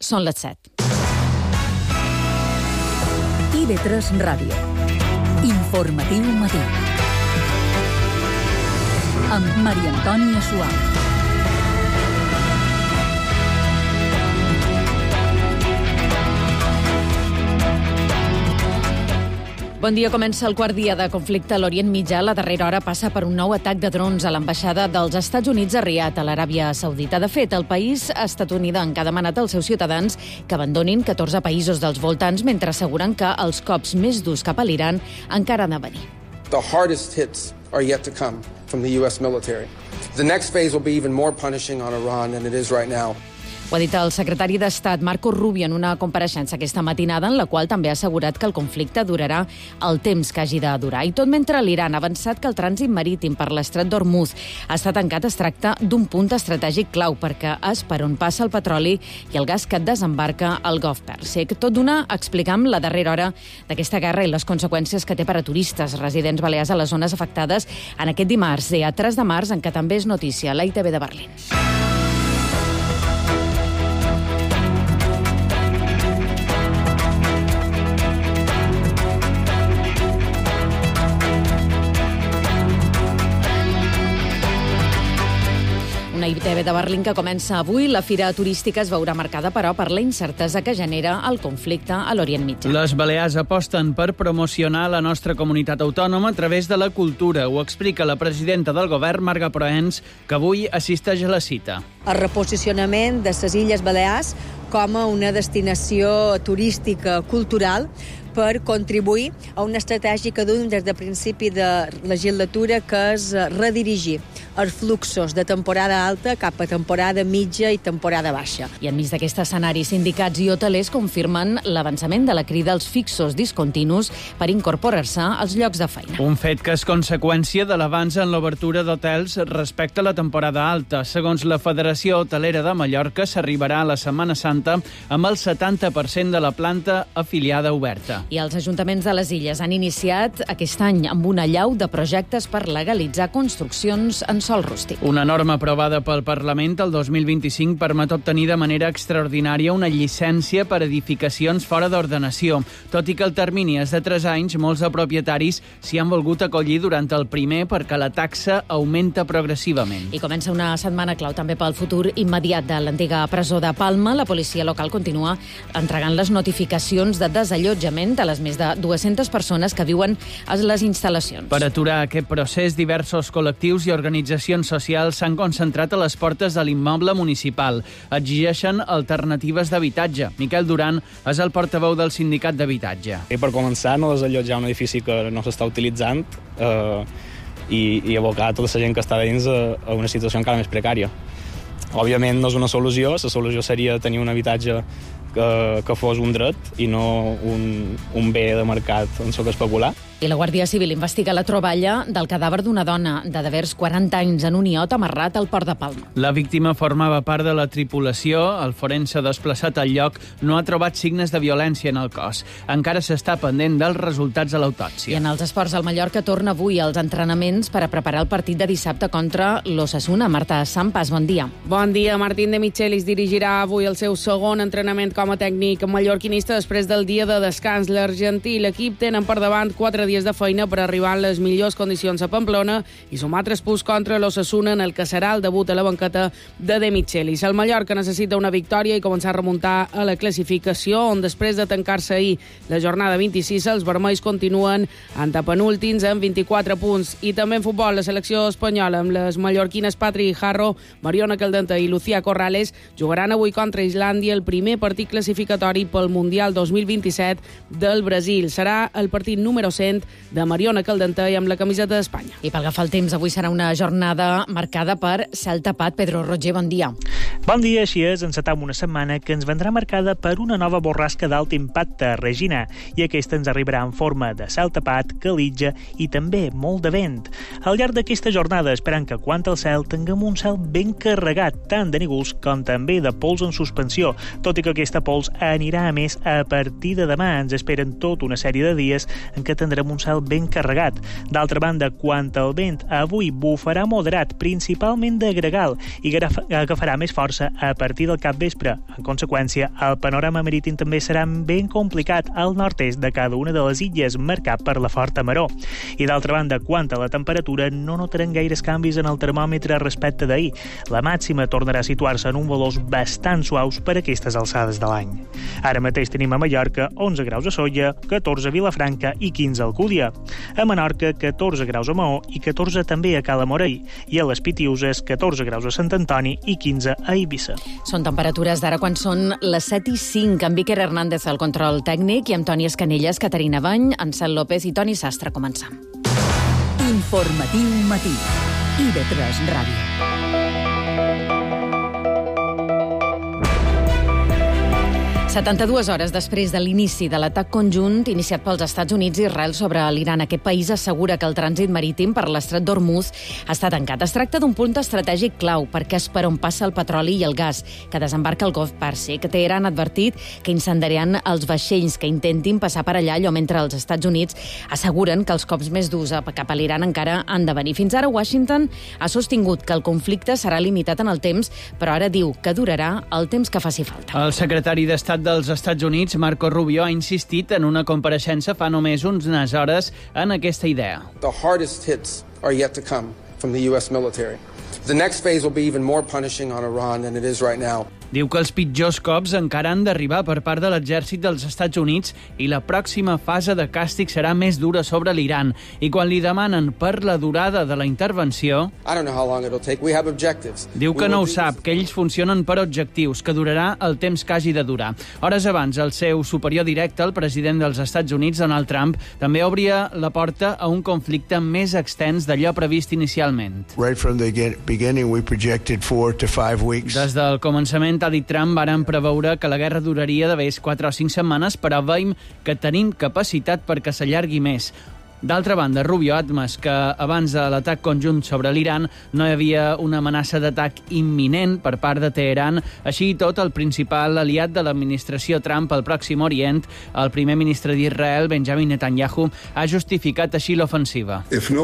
són les 7. IB3 Ràdio. Informatiu matí. Amb Maria Antònia Suau. Bon dia, comença el quart dia de conflicte a l'Orient Mitjà. La darrera hora passa per un nou atac de drons a l'ambaixada dels Estats Units a Riad, a l'Aràbia Saudita. De fet, el país estatunidenc ha demanat als seus ciutadans que abandonin 14 països dels voltants, mentre asseguren que els cops més durs cap a l'Iran encara han de venir. The hardest hits are yet to come from the U.S. military. The next phase will be even more punishing on Iran than it is right now. Ho ha dit el secretari d'Estat, Marco Rubio, en una compareixença aquesta matinada, en la qual també ha assegurat que el conflicte durarà el temps que hagi de durar. I tot mentre l'Iran ha avançat que el trànsit marítim per l'estret d'Hormuz està tancat, es tracta d'un punt estratègic clau, perquè és per on passa el petroli i el gas que desembarca al Golf Pèrsic. Tot d'una explicam la darrera hora d'aquesta guerra i les conseqüències que té per a turistes residents balears a les zones afectades en aquest dimarts, dia 3 de març, en què també és notícia la ITV de Berlín. Una ITV de Berlín que comença avui. La fira turística es veurà marcada, però, per la incertesa que genera el conflicte a l'Orient Mitjà. Les Balears aposten per promocionar la nostra comunitat autònoma a través de la cultura. Ho explica la presidenta del govern, Marga Proens, que avui assisteix a la cita. El reposicionament de les Illes Balears com a una destinació turística cultural per contribuir a una estratègia que duim des de principi de legislatura, que és redirigir els fluxos de temporada alta cap a temporada mitja i temporada baixa. I enmig d'aquest escenari, sindicats i hotelers confirmen l'avançament de la crida als fixos discontinus per incorporar-se als llocs de feina. Un fet que és conseqüència de l'avanç en l'obertura d'hotels respecte a la temporada alta. Segons la Federació Hotelera de Mallorca, s'arribarà a la Setmana Santa amb el 70% de la planta afiliada oberta. I els ajuntaments de les illes han iniciat aquest any amb una allau de projectes per legalitzar construccions en sòl rústic. Una norma aprovada pel Parlament el 2025 permet obtenir de manera extraordinària una llicència per edificacions fora d'ordenació. Tot i que el termini és de 3 anys, molts propietaris s'hi han volgut acollir durant el primer perquè la taxa augmenta progressivament. I comença una setmana clau també pel futur immediat de l'antiga presó de Palma. La policia local continua entregant les notificacions de desallotjament a les més de 200 persones que viuen a les instal·lacions. Per aturar aquest procés, diversos col·lectius i organitzacions socials s'han concentrat a les portes de l'immoble municipal. Exigeixen alternatives d'habitatge. Miquel Duran és el portaveu del sindicat d'habitatge. I per començar, no desallotjar un edifici que no s'està utilitzant i abocar tota la gent que està dins a una situació encara més precària. Òbviament no és una solució, la solució seria tenir un habitatge que fos un dret i no un bé de mercat on s'ho especular. I la Guàrdia Civil investiga la troballa del cadàver d'una dona de devers 40 anys en un iot amarrat al port de Palma. La víctima formava part de la tripulació. El forense desplaçat al lloc no ha trobat signes de violència en el cos. Encara s'està pendent dels resultats de l'autòpsia. I en els esports, el Mallorca torna avui als entrenaments per a preparar el partit de dissabte contra l'Osasuna. Marta Sampas, bon dia. Bon dia. Martín de Michelis dirigirà avui el seu segon entrenament com a tècnic mallorquinista després del dia de descans. L'Argentí i l'equip tenen per davant 4 dies de feina per arribar en les millors condicions a Pamplona i sumar 3 punts contra l'Osasuna en el que serà el debut a la banqueta de Michelis. El Mallorca necessita una victòria i començar a remuntar a la classificació, on després de tancar-se ahir la jornada 26, els vermells continuen antepenúltims amb 24 punts. I també en futbol, la selecció espanyola amb les mallorquines Patri Jarro, Mariona Caldenta i Lucía Corrales jugaran avui contra Islàndia el primer partit classificatori pel Mundial 2027 del Brasil. Serà el partit número 100 de Mariona Caldentà i amb la camiseta d'Espanya. I pel que fa al temps, avui serà una jornada marcada per cel tapat. Pedro Roger, bon dia. Bon dia, així és, encetam una setmana que ens vendrà marcada per una nova borrasca d'alt impacte a Regina, i aquesta ens arribarà en forma de cel tapat, calitja i també molt de vent. Al llarg d'aquesta jornada esperant que quant al cel tinguem un cel ben carregat, tant de nígols com també de pols en suspensió, tot i que aquesta pols anirà a més a partir de demà. Ens esperen tota una sèrie de dies en què tindrem un cel ben carregat. D'altra banda, quant al vent, avui bufarà moderat, principalment de gregal, i agafarà més força força a partir del capvespre. En conseqüència, el panorama marítim també serà ben complicat al nord-est de cada una de les illes, marcat per la forta maró. I d'altra banda, quant a la temperatura, no notarem gaires canvis en el termòmetre respecte d'ahir. La màxima tornarà a situar-se en uns valors bastant suaus per aquestes alçades de l'any. Ara mateix tenim a Mallorca 11 graus a Sóller, 14 a Vilafranca i 15 a Alcúdia. A Menorca, 14 graus a Maó i 14 també a Cala Morell. I a les Pitiuses, 14 graus a Sant Antoni i 15 a Eivissa. Són temperatures d'ara quan són les 7:05, amb Iker Hernández al control tècnic i amb Toni Escanelles, Caterina Bany, Ansel López i Toni Sastre. Començam. Informatiu matí. IB3 Ràdio. 72 hores després de l'inici de l'atac conjunt iniciat pels Estats Units i Israel sobre l'Iran, aquest país assegura que el trànsit marítim per l'estret d'Hormuz està tancat. Es tracta d'un punt estratègic clau perquè és per on passa el petroli i el gas que desembarca al Golf Pèrsic. Teheran ha advertit que incendiaran els vaixells que intentin passar per allà, allò mentre els Estats Units asseguren que els cops més durs cap a l'Iran encara han de venir. Fins ara, Washington ha sostingut que el conflicte serà limitat en el temps, però ara diu que durarà el temps que faci falta. El secretari d'Estat dels Estats Units, Marco Rubio, ha insistit en una compareixença fa només unes hores en aquesta idea. The hardest hits are yet to come from the U.S. military. The next phase will be even more punishing on Iran than it is right now. Diu que els pitjors cops encara han d'arribar per part de l'exèrcit dels Estats Units i la pròxima fase de càstig serà més dura sobre l'Iran. I quan li demanen per la durada de la intervenció, diu que no ho sap, que ells funcionen per objectius, que durarà el temps que hagi de durar. Hores abans, el seu superior directe, el president dels Estats Units, Donald Trump, també obria la porta a un conflicte més extens d'allò previst inicialment. Right from the beginning, we projected 4 to 5 weeks. Des del començament, ha dit Trump, varen preveure que la guerra duraria de més 4 o 5 setmanes, però veiem que tenim capacitat perquè s'allargui més. D'altra banda, Rubio ha admès que abans de l'atac conjunt sobre l'Iran no hi havia una amenaça d'atac imminent per part de Teheran. Així i tot, el principal aliat de l'administració Trump al Pròxim Orient, el primer ministre d'Israel, Benjamin Netanyahu, ha justificat així l'ofensiva.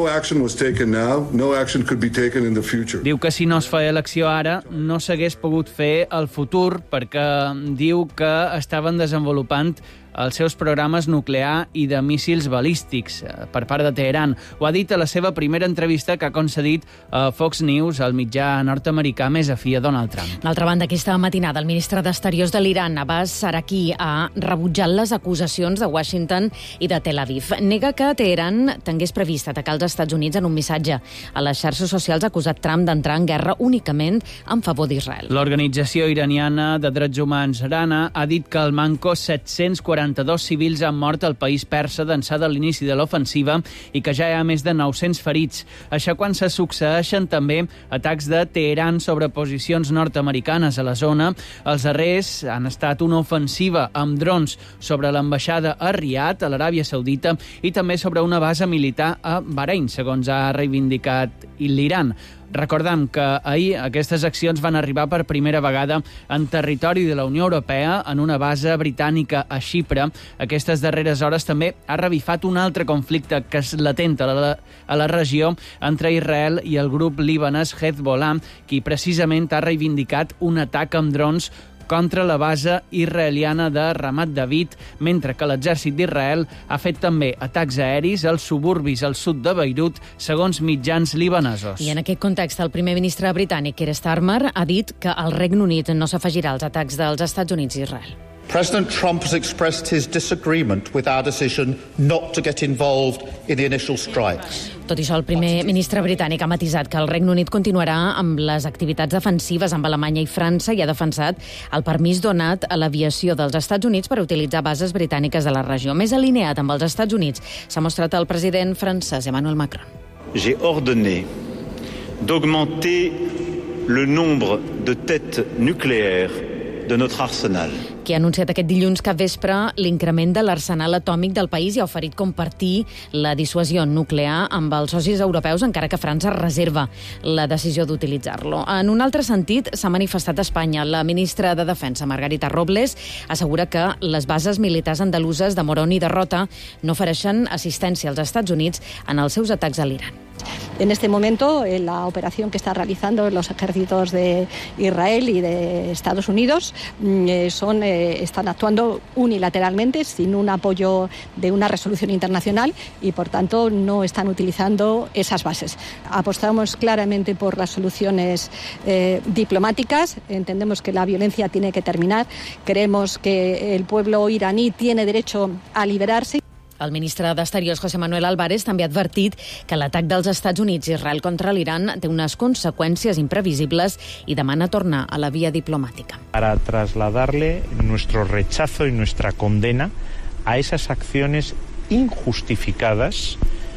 Diu que si no es feia l'acció ara, no s'hagués pogut fer al futur perquè diu que estaven desenvolupant els seus programes nuclear i de míssils balístics per part de Teheran. Ho ha dit a la seva primera entrevista que ha concedit a Fox News, el mitjà nord-americà més afí a Donald Trump. D'altra banda, aquesta matinada, el ministre d'Exteriors de l'Iran, Abbas Araqi, ha rebutjat les acusacions de Washington i de Tel Aviv. Nega que Teheran tingués previst atacar els Estats Units en un missatge. A les xarxes socials ha acusat Trump d'entrar en guerra únicament en favor d'Israel. L'organització iraniana de drets humans Rana ha dit que al manco 742 civils han mort al país persa d'ençà de l'inici de l'ofensiva i que ja hi ha més de 900 ferits. Això quan se succeeixen també atacs de Teheran sobre posicions nord-americanes a la zona. Els darrers han estat una ofensiva amb drons sobre l'ambaixada a Riad, a l'Aràbia Saudita, i també sobre una base militar a Bahrein, segons ha reivindicat l'Iran. Recordem que ahir aquestes accions van arribar per primera vegada en territori de la Unió Europea, en una base britànica a Xipre. Aquestes darreres hores també ha revifat un altre conflicte que es latent a la regió entre Israel i el grup libanès Hezbollah, qui precisament ha reivindicat un atac amb drons contra la base israeliana de Ramat David, mentre que l'exèrcit d'Israel ha fet també atacs aeris als suburbis al sud de Beirut, segons mitjans libanesos. I en aquest context, el primer ministre britànic, Keir Starmer, ha dit que el Regne Unit no s'afegirà als atacs dels Estats Units i Israel. President Trump has expressed his disagreement with our decision not to get involved in the initial strikes. Tot i això, el primer ministre britànic ha matisat que el Regne Unit continuarà amb les activitats defensives amb Alemanya i França i ha defensat el permís donat a l'aviació dels Estats Units per utilitzar bases britàniques de la regió. Més alineat amb els Estats Units s'ha mostrat el president francès Emmanuel Macron. J'ai ordonné d'augmenter le nombre de têtes nucléaires de notre arsenal. que ha anunciat aquest dilluns cap vespre l'increment de l'arsenal atòmic del país i ha oferit compartir la dissuasió nuclear amb els socis europeus, encara que França reserva la decisió d'utilitzar-lo. En un altre sentit, s'ha manifestat a Espanya. La ministra de Defensa, Margarita Robles, assegura que les bases militars andaluses de Morón i de Rota no ofereixen assistència als Estats Units en els seus atacs a l'Iran. En este momento, la operación que están realizando los ejércitos de Israel y de Estados Unidos están actuando unilateralmente, sin un apoyo de una resolución internacional y, por tanto, no están utilizando esas bases. Apostamos claramente por las soluciones diplomáticas. Entendemos que la violencia tiene que terminar. Creemos que el pueblo iraní tiene derecho a liberarse. El ministre d'Exteriors, José Manuel Álvarez, també ha advertit que l'atac dels Estats Units i Israel contra l'Iran té unes conseqüències imprevisibles i demana tornar a la via diplomàtica. Para trasladarle nuestro rechazo y nuestra condena a esas acciones injustificadas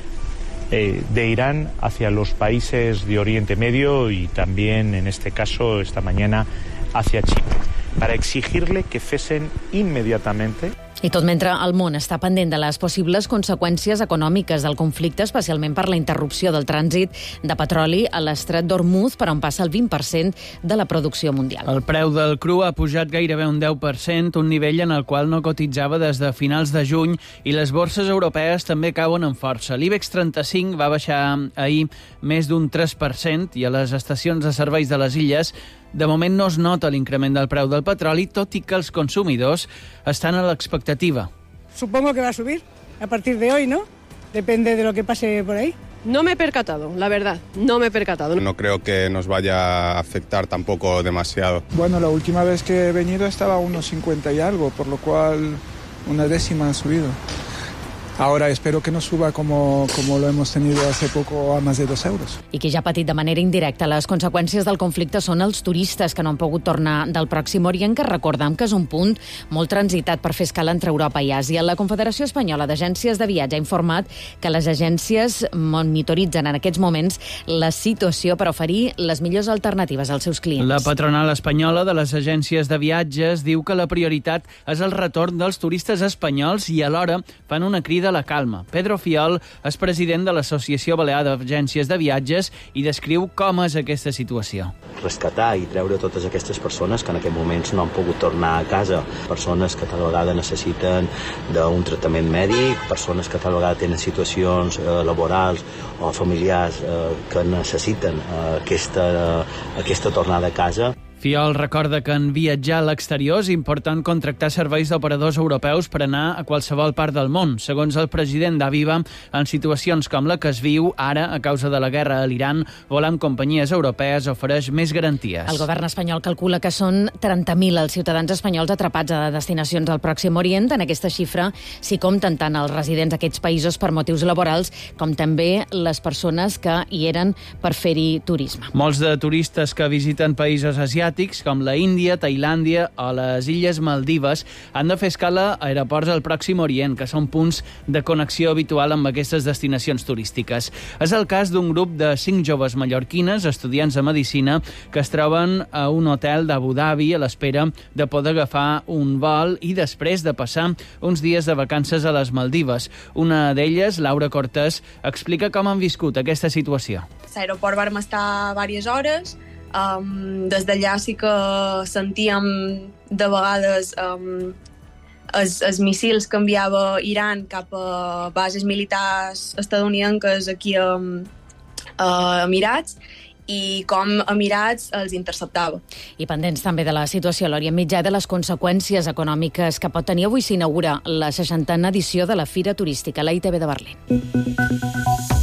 de Irán hacia los países de Oriente Medio y también, en este caso, esta mañana, hacia Chipre, para exigirle que cesen inmediatamente. I tot mentre el món està pendent de les possibles conseqüències econòmiques del conflicte, especialment per la interrupció del trànsit de petroli a l'estret d'Hormuz, per on passa el 20% de la producció mundial. El preu del cru ha pujat gairebé un 10%, un nivell en el qual no cotitzava des de finals de juny, i les borses europees també cauen amb força. L'IBEX 35 va baixar ahir més d'un 3% i a les estacions de serveis de les illes de moment no es nota l'increment del preu del petroli, tot i que els consumidors estan a l'expectativa. Supongo que va a subir a partir de hoy, ¿no? Depende de lo que pase por ahí. No me he percatado, la verdad, no me he percatado. No creo que nos vaya a afectar tampoco demasiado. Bueno, la última vez que he venido estaba a unos 50 y algo, por lo cual una décima ha subido. Ahora espero que no suba como lo hemos tenido hace poco a más de 2 euros. I qui ja ha patit de manera indirecta les conseqüències del conflicte són els turistes que no han pogut tornar del Pròxim Orient, que recordem que és un punt molt transitat per fer escala entre Europa i Àsia. La Confederació Espanyola d'Agències de Viatge ha informat que les agències monitoritzen en aquests moments la situació per oferir les millors alternatives als seus clients. La patronal espanyola de les agències de viatges diu que la prioritat és el retorn dels turistes espanyols i alhora fan una crida de la calma. Pedro Fiol és president de l'Associació Balear d'Agències de Viatges i descriu com és aquesta situació. Rescatar i treure totes aquestes persones que en aquests moments no han pogut tornar a casa, persones que tal vegada necessiten d'un tractament mèdic, persones que tal vegada tenen situacions laborals o familiars que necessiten aquesta tornada a casa. Fiol recorda que en viatjar a l'exterior és important contractar serveis d'operadors europeus per anar a qualsevol part del món. Segons el president d'Aviva, en situacions com la que es viu ara a causa de la guerra a l'Iran, volar amb companyies europees ofereix més garanties. El govern espanyol calcula que són 30.000 els ciutadans espanyols atrapats a destinacions al Pròxim Orient. En aquesta xifra s'hi compten tant els residents d'aquests països per motius laborals com també les persones que hi eren per fer-hi turisme. Molts de turistes que visiten països asiàtics com la Índia, Tailàndia o les Illes Maldives han de fer escala a aeroports al Pròxim Orient, que són punts de connexió habitual amb aquestes destinacions turístiques. És el cas d'un grup de 5 joves mallorquines, estudiants de Medicina, que es troben a un hotel d'Abu Dhabi a l'espera de poder agafar un vol i després de passar uns dies de vacances a les Maldives. Una d'elles, Laura Cortés, explica com han viscut aquesta situació. A l'aeroport vam estar diverses hores. Des d'allà sí que sentíem de vegades els missils que enviava Iran cap a bases militars estadounidenques aquí a Emirats i com Emirats els interceptava. I pendents també de la situació a l'Orient Mitjà i de les conseqüències econòmiques que pot tenir, avui s'inaugura la 60a edició de la Fira Turística, la ITB de Berlín.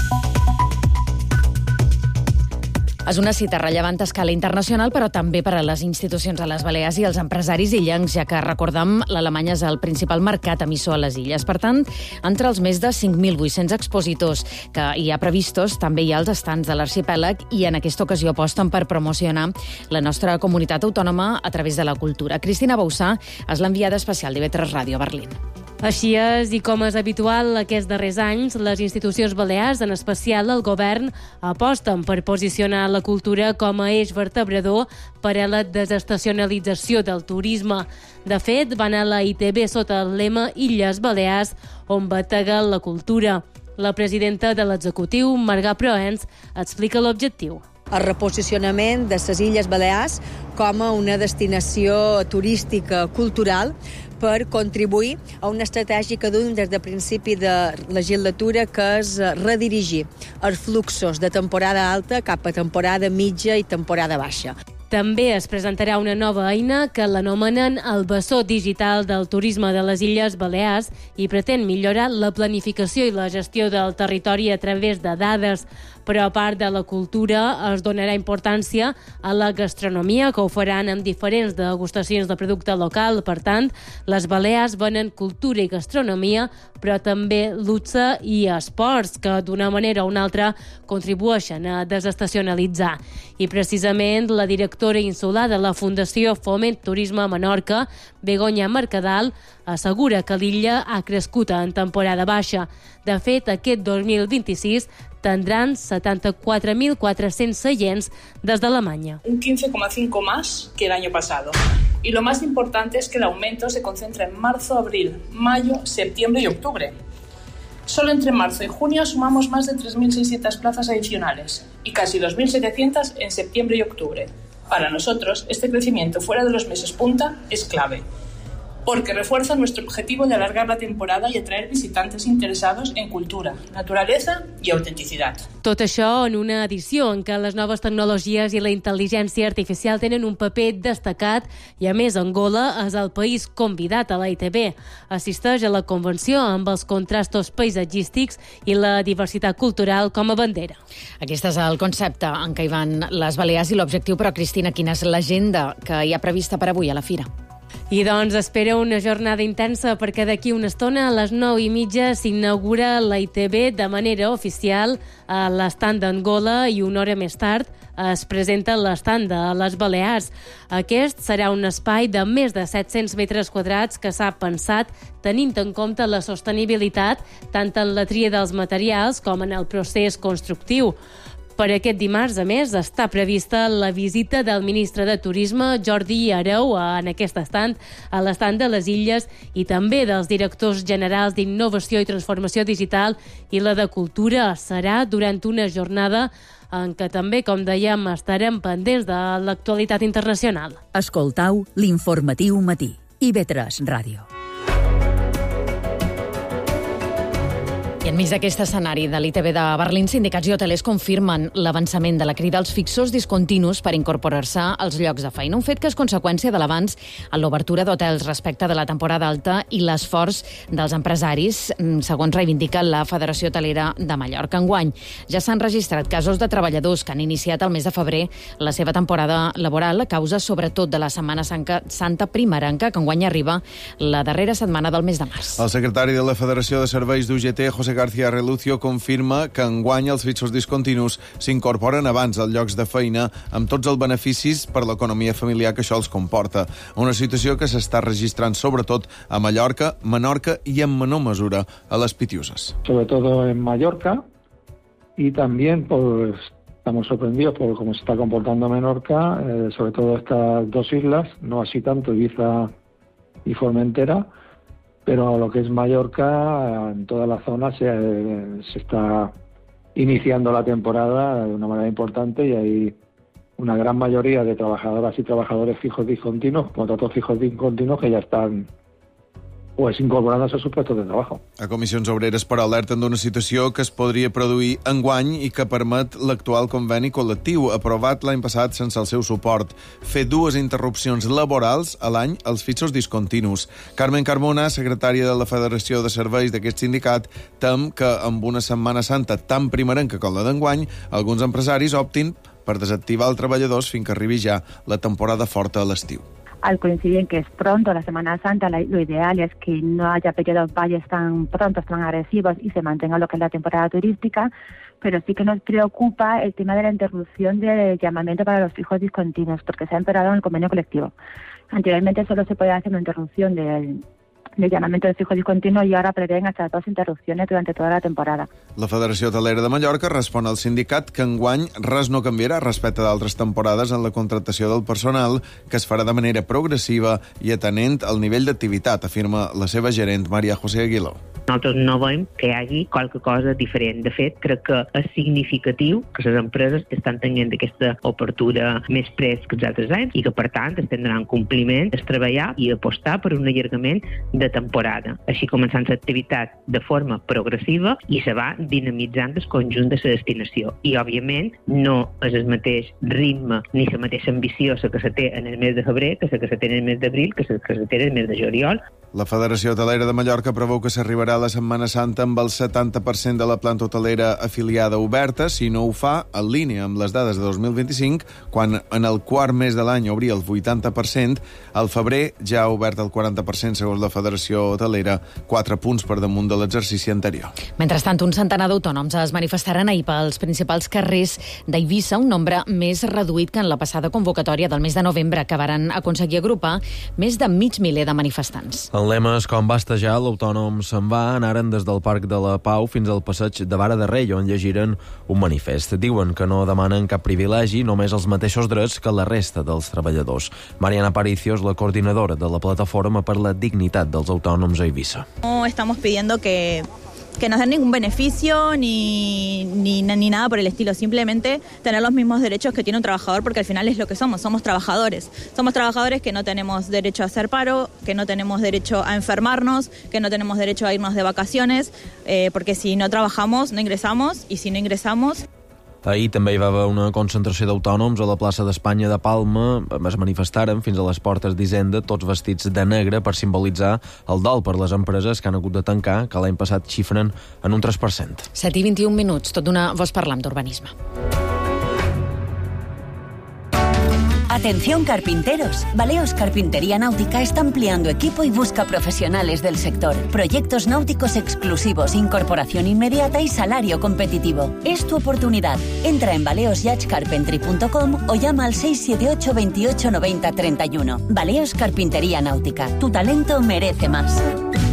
És una cita rellevant a escala internacional, però també per a les institucions a les Balears i els empresaris illencs, ja que, recordem, l'Alemanya és el principal mercat emissor a les illes. Per tant, entre els més de 5.800 expositors que hi ha previstos, també hi ha els estants de l'arxipèlag i en aquesta ocasió aposten per promocionar la nostra comunitat autònoma a través de la cultura. Cristina Boussà és l'enviada especial d'IV3 Ràdio a Berlín. Així és, i com és habitual aquests darrers anys, les institucions balears, en especial el govern, aposten per posicionar la cultura com a eix vertebrador per a la desestacionalització del turisme. De fet, van a la ITB sota el lema Illes Balears, on batega la cultura. La presidenta de l'executiu, Marga Proens, explica l'objectiu. El reposicionament de les Illes Balears com a una destinació turística cultural per contribuir a una estratègia que duim des de principi de legislatura, que és redirigir els fluxos de temporada alta cap a temporada mitja i temporada baixa. També es presentarà una nova eina que l'anomenen el bessó digital del turisme de les Illes Balears i pretén millorar la planificació i la gestió del territori a través de dades. Però a part de la cultura es donarà importància a la gastronomia, que ho faran amb diferents degustacions de producte local. Per tant, les Balears venen cultura i gastronomia, però també luxe i esports, que d'una manera o una altra contribueixen a desestacionalitzar. I precisament la directora insular de la Fundació Foment Turisme Menorca, Begoña Mercadal, assegura que l'illa ha crescut en temporada baixa. De fet, aquest 2026 tendrán 74.400 seients desde Alemania. Un 15,5 más que el año pasado. Y lo más importante es que el aumento se concentra en marzo, abril, mayo, septiembre y octubre. Solo entre marzo y junio sumamos más de 3.600 plazas adicionales y casi 2.700 en septiembre y octubre. Para nosotros, este crecimiento fuera de los meses punta es clave, porque refuerza nuestro objetivo de alargar la temporada y atraer visitantes interesados en cultura, naturaleza y autenticidad. Tot això en una edició en què les noves tecnologies i la intel·ligència artificial tenen un paper destacat i, a més, Angola és el país convidat a la ITB. Assisteix a la convenció amb els contrastos paisatgístics i la diversitat cultural com a bandera. Aquest és el concepte en què hi van les Balears i l'objectiu, però, Cristina, quina és l'agenda que hi ha prevista per avui a la fira? I doncs espera una jornada intensa perquè d'aquí una estona a les 9:30 s'inaugura la ITB de manera oficial a l'estand d'Angola i una hora més tard es presenta l'estand de les Balears. Aquest serà un espai de més de 700 metres quadrats que s'ha pensat tenint en compte la sostenibilitat tant en la tria dels materials com en el procés constructiu. Per aquest dimarts, a més, està prevista la visita del ministre de Turisme, Jordi Hereu, en aquest estand, a l'estand de les Illes, i també dels directors generals d'Innovació i Transformació Digital i la de Cultura. Serà durant una jornada en què també, com dèiem, estarem pendents de l'actualitat internacional. Escoltau l'Informatiu Matí. IB3 Ràdio. I enmig d'aquest escenari de l'ITB de Berlín, sindicats i hotelers confirmen l'avançament de la crida als fixos discontinus per incorporar-se als llocs de feina. Un fet que és conseqüència de l'avanç en l'obertura d'hotels respecte de la temporada alta i l'esforç dels empresaris, segons reivindica la Federació Hotelera de Mallorca. Enguany ja s'han registrat casos de treballadors que han iniciat el mes de febrer la seva temporada laboral a causa sobretot de la Setmana Santa primerenca, que enguany arriba la darrera setmana del mes de març. El secretari de la Federació de Serveis d'UGT, José García Relucio, confirma que enguany els fixos discontinus s'incorporen abans als llocs de feina amb tots els beneficis per l'economia familiar que això els comporta. Una situació que s'està registrant sobretot a Mallorca, Menorca y en menor mesura a las Pitiusas. Sobre todo en Mallorca y también estamos sorprendidos por cómo se está comportando Menorca, sobre todo estas dos islas, no así tanto Ibiza y Formentera, pero lo que es Mallorca, en toda la zona se está iniciando la temporada de una manera importante y hay una gran mayoría de trabajadoras y trabajadores fijos discontinuos, contratos fijos discontinuos que ya están incorporant-se a sus puestos de trabajo. A Comissions Obreres, però, alerten d'una situació que es podria produir enguany i que permet l'actual conveni col·lectiu, aprovat l'any passat sense el seu suport, fer 2 interrupcions laborals a l'any als fixos discontinus. Carmen Carmona, secretària de la Federació de Serveis d'aquest sindicat, tem que amb una Setmana Santa tan primerenca com la d'enguany, alguns empresaris optin per desactivar els treballadors fins que arribi ja la temporada forta a l'estiu. Al coincidir en que es pronto la Semana Santa, lo ideal es que no haya periodos valles tan prontos, tan agresivos y se mantenga lo que es la temporada turística, pero sí que nos preocupa el tema de la interrupción del llamamiento para los fijos discontinuos, porque se ha empeorado en el convenio colectivo. Anteriormente solo se podía hacer una interrupción de allanamiento de fijo discontinuo y ahora prevén hasta 2 interrupciones durante toda la temporada. La Federació Hotelera de Mallorca respon al sindicat que enguany res no canviarà respecte d'altres temporades en la contractació del personal, que es farà de manera progressiva i atenent al nivell d'activitat, afirma la seva gerent, Maria José Aguiló. Nosaltres no veiem que hi hagi qualque cosa diferent. De fet, crec que és significatiu que les empreses estan tenint aquesta obertura més pres que els altres anys i que, per tant, estem donant compliment, és treballar i apostar per un allargament de temporada. Així començant l'activitat de forma progressiva i se va dinamitzant el conjunt de la destinació. I, òbviament, no és el mateix ritme ni la mateixa ambició que se té en el mes de febrer, que se té en el mes d'abril, que se té en el mes de juliol. La Federació Hotelera de Mallorca preveu que s'arribarà a la Setmana Santa amb el 70% de la planta hotelera afiliada oberta, si no ho fa, en línia amb les dades de 2025, quan en el quart mes de l'any obria el 80%, al febrer ja ha obert el 40%, segons la Federació Hotelera, 4 punts per damunt de l'exercici anterior. Mentrestant, un centenar d'autònoms es manifestaran ahir pels principals carrers d'Eivissa, un nombre més reduït que en la passada convocatòria del mes de novembre, que varen aconseguir agrupar més de mig miler de manifestants. En lemes com Basta ja, l'autònom se'n va, anaren des del Parc de la Pau fins al passeig de Vara de Rei, on llegiren un manifest. Diuen que no demanen cap privilegi, només els mateixos drets que la resta dels treballadors. Mariana Aparicio és la coordinadora de la Plataforma per la Dignitat dels Autònoms a Eivissa. No estamos pidiendo que nos den ningún beneficio ni nada por el estilo, simplemente tener los mismos derechos que tiene un trabajador, porque al final es lo que somos trabajadores. Somos trabajadores que no tenemos derecho a hacer paro, que no tenemos derecho a enfermarnos, que no tenemos derecho a irnos de vacaciones, porque si no trabajamos, no ingresamos, y si no ingresamos... Ahir també hi va haver una concentració d'autònoms a la plaça d'Espanya de Palma. Es manifestaren fins a les portes d'Hisenda, tots vestits de negre, per simbolitzar el dol per les empreses que han hagut de tancar, que l'any passat xifren en un 3%. 7:21 minuts, tot d'una voz parlant d'urbanisme. Atención carpinteros, Baleos Carpintería Náutica está ampliando equipo y busca profesionales del sector. Proyectos náuticos exclusivos, incorporación inmediata y salario competitivo. Es tu oportunidad. Entra en baleosyachtcarpentry.com o llama al 678 28 90 31. Baleos Carpintería Náutica. Tu talento merece más.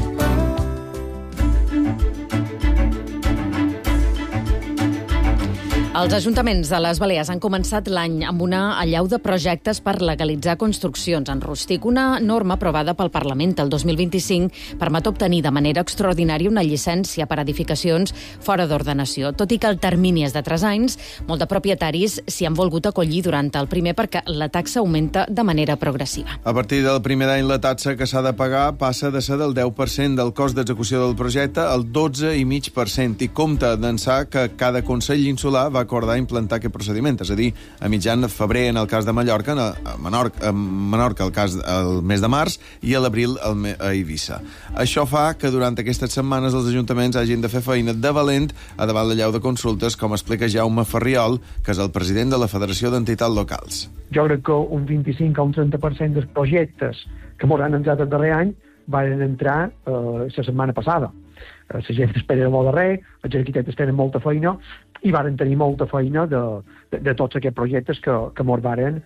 Els ajuntaments de les Balears han començat l'any amb una allau de projectes per legalitzar construccions en rústic. Una norma aprovada pel Parlament el 2025 permet obtenir de manera extraordinària una llicència per edificacions fora d'ordenació. Tot i que el termini és de 3 anys, molts de propietaris s'hi han volgut acollir durant el primer perquè la taxa augmenta de manera progressiva. A partir del primer d'any, la taxa que s'ha de pagar passa de ser del 10% del cost d'execució del projecte al 12,5% i compta d'ençà que cada Consell Insular va acordar implantar aquest procediment, és a dir, a mitjan febrer en el cas de Mallorca, a Menorca el mes de març i a l'abril a Eivissa. Això fa que durant aquestes setmanes els ajuntaments hagin de fer feina de valent a davant la llau de consultes, com explica Jaume Ferriol, que és el president de la Federació d'Entitats Locals. Jo crec que un 25 o un 30% dels projectes que m'hauran entrat el darrer any van entrar la setmana passada. La gent espera molt darrer, els arquitectes tenen molta feina i varen tenir molta feina de tots aquests projectes que mos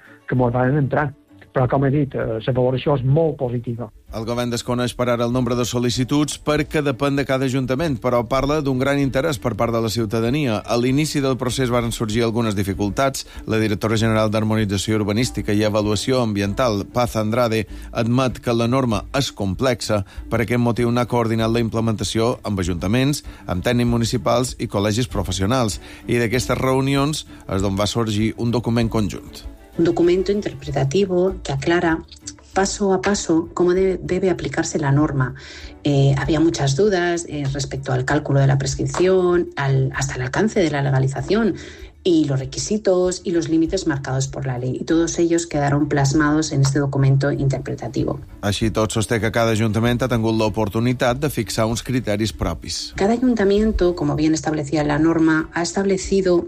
varen entrar. Però, com he dit, la valoració és molt positiva. El govern desconeix per ara el nombre de sol·licituds perquè depèn de cada ajuntament, però parla d'un gran interès per part de la ciutadania. A l'inici del procés varen sorgir algunes dificultats. La directora general d'Harmonització Urbanística i Avaluació Ambiental, Paz Andrade, admet que la norma és complexa. Per aquest motiu n'ha coordinat la implementació amb ajuntaments, amb tècnics municipals i col·legis professionals. I d'aquestes reunions és d'on va sorgir un document conjunt. Un documento interpretativo que aclara paso a paso cómo debe aplicarse la norma. Había muchas dudas respecto al cálculo de la prescripción, hasta el alcance de la legalización y los requisitos y los límites marcados por la ley. Y todos ellos quedaron plasmados en este documento interpretativo. Així tot, sosté que cada ajuntament ha tingut l'oportunitat de fixar uns criteris propis. Cada ayuntamiento, como bien establecía la norma, ha establecido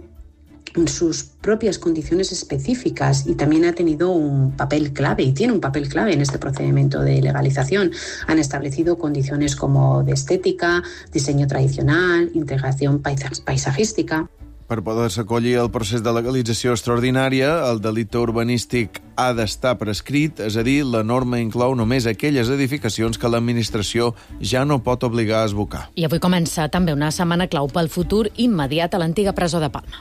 sus propias condiciones específicas y también ha tenido un papel clave y tiene un papel clave en este procedimiento de legalización. Han establecido condiciones como de estética, diseño tradicional, integración paisajística. per poder-se acollir el procés de legalització extraordinària, el delicte urbanístic ha d'estar prescrit, és a dir, la norma inclou només aquelles edificacions que l'administració ja no pot obligar a esbocar. I avui comença també una setmana clau pel futur immediat a l'antiga presó de Palma.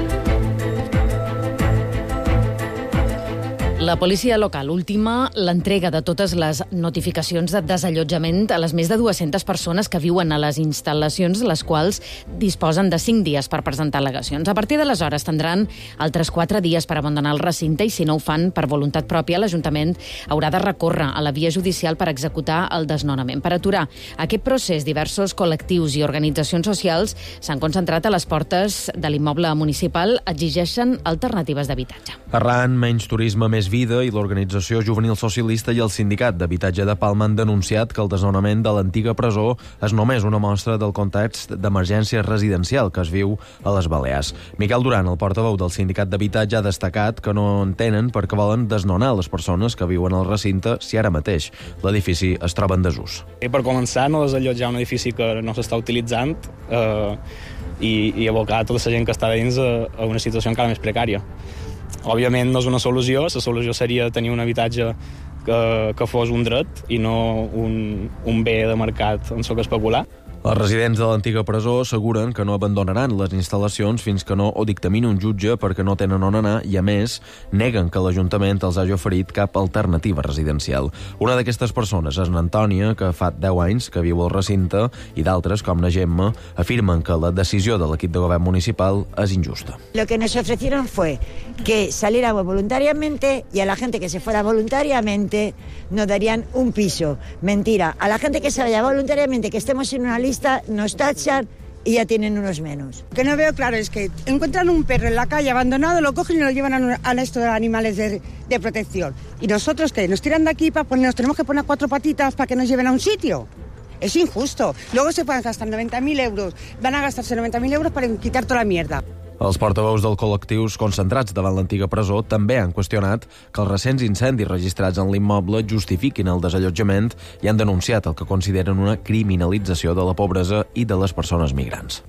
La policia local ultima l'entrega de totes les notificacions de desallotjament a les més de 200 persones que viuen a les instal·lacions, les quals disposen de 5 dies per presentar al·legacions. A partir d'aleshores tindran altres 4 dies per abandonar el recinte i si no ho fan per voluntat pròpia, l'Ajuntament haurà de recórrer a la via judicial per executar el desnonament. Per aturar aquest procés, diversos col·lectius i organitzacions socials s'han concentrat a les portes de l'immoble municipal, exigeixen alternatives d'habitatge. Arran, menys turisme, més vida i l'Organització Juvenil Socialista i el Sindicat d'Habitatge de Palma han denunciat que el desnonament de l'antiga presó és només una mostra del context d'emergència residencial que es viu a les Balears. Miquel Duran, el portaveu del Sindicat d'Habitatge, ha destacat que no entenen per què volen desnonar les persones que viuen al recinte si ara mateix l'edifici es troba en desús. I per començar, no desallotjar un edifici que no s'està utilitzant i abocar tota la gent que està dins a una situació encara més precària. Òbviament no és una solució, la solució seria tenir un habitatge que fos un dret i no un bé de mercat on s'ho especular. Els residents de l'antiga presó asseguren que no abandonaran les instal·lacions fins que no ho dictamini un jutge perquè no tenen on anar i, a més, neguen que l'Ajuntament els hagi oferit cap alternativa residencial. Una d'aquestes persones és n'Antònia, que fa 10 anys que viu al recinte, i d'altres, com na Gemma, afirmen que la decisió de l'equip de govern municipal és injusta. Lo que nos ofrecieron fue que saliéramos voluntariamente y a la gente que se fuera voluntariamente nos darían un piso. Mentira, a la gente que se vaya voluntariamente, que estemos en una lista, nos tachan y ya tienen unos menos. Lo que no veo claro es que encuentran un perro en la calle abandonado, lo cogen y lo llevan a estos animales de protección. ¿Y nosotros qué? ¿Nos tiran de aquí para poner, nos tenemos que poner 4 patitas para que nos lleven a un sitio? Es injusto. Luego se pueden gastar 90.000 euros. Van a gastarse 90.000 euros para quitar toda la mierda. Els portaveus dels col·lectius concentrats davant l'antiga presó també han qüestionat que els recents incendis registrats en l'immoble justifiquin el desallotjament i han denunciat el que consideren una criminalització de la pobresa i de les persones migrants.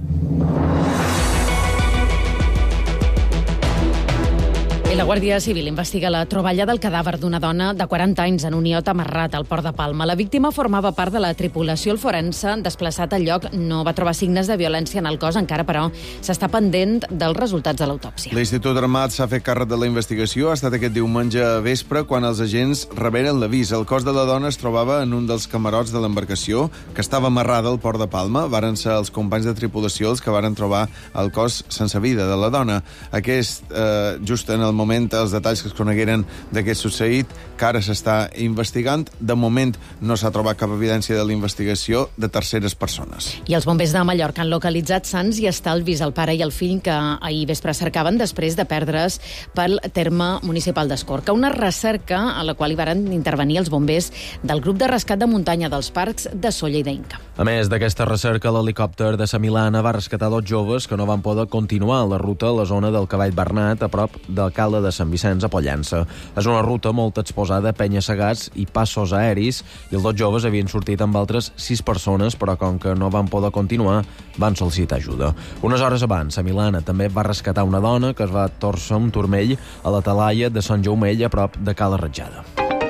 I la Guàrdia Civil investiga la troballa del cadàver d'una dona de 40 anys en un iot amarrat al Port de Palma. La víctima formava part de la tripulació. El forense, desplaçat al lloc, no va trobar signes de violència en el cos, encara, però s'està pendent dels resultats de l'autòpsia. L'Institut Armat s'ha fet càrrec de la investigació. Ha estat aquest diumenge a vespre quan els agents reberen l'avís. El cos de la dona es trobava en un dels camarots de l'embarcació que estava amarrada al Port de Palma. Varen ser els companys de tripulació els que varen trobar el cos sense vida de la dona. Aquest, just en el moment, els detalls que es conegueren d'aquest succeït, que ara s'està investigant. De moment no s'ha trobat cap evidència de la investigació de terceres persones. I els bombers de Mallorca han localitzat sans i estalvis el pare i el fill que ahir vespre cercaven després de perdre's pel terme municipal d'Escorca. Una recerca a la qual hi varen intervenir els bombers del grup de rescat de muntanya dels parcs de Sóller i d'Inca. A més d'aquesta recerca, l'helicòpter de Sa Milana va rescatar 2 joves que no van poder continuar la ruta a la zona del Cavall Bernat, a prop del Cala de Sant Vicenç a Pollença. És una ruta molt exposada a penya-segats i passos aeris, i els 2 joves havien sortit amb altres 6 persones, però com que no van poder continuar, van sol·licitar ajuda. Unes hores abans, Sa Milana també va rescatar una dona que es va tòrcer un turmell a la talaia de Sant Jaumell, a prop de Cala Ratjada.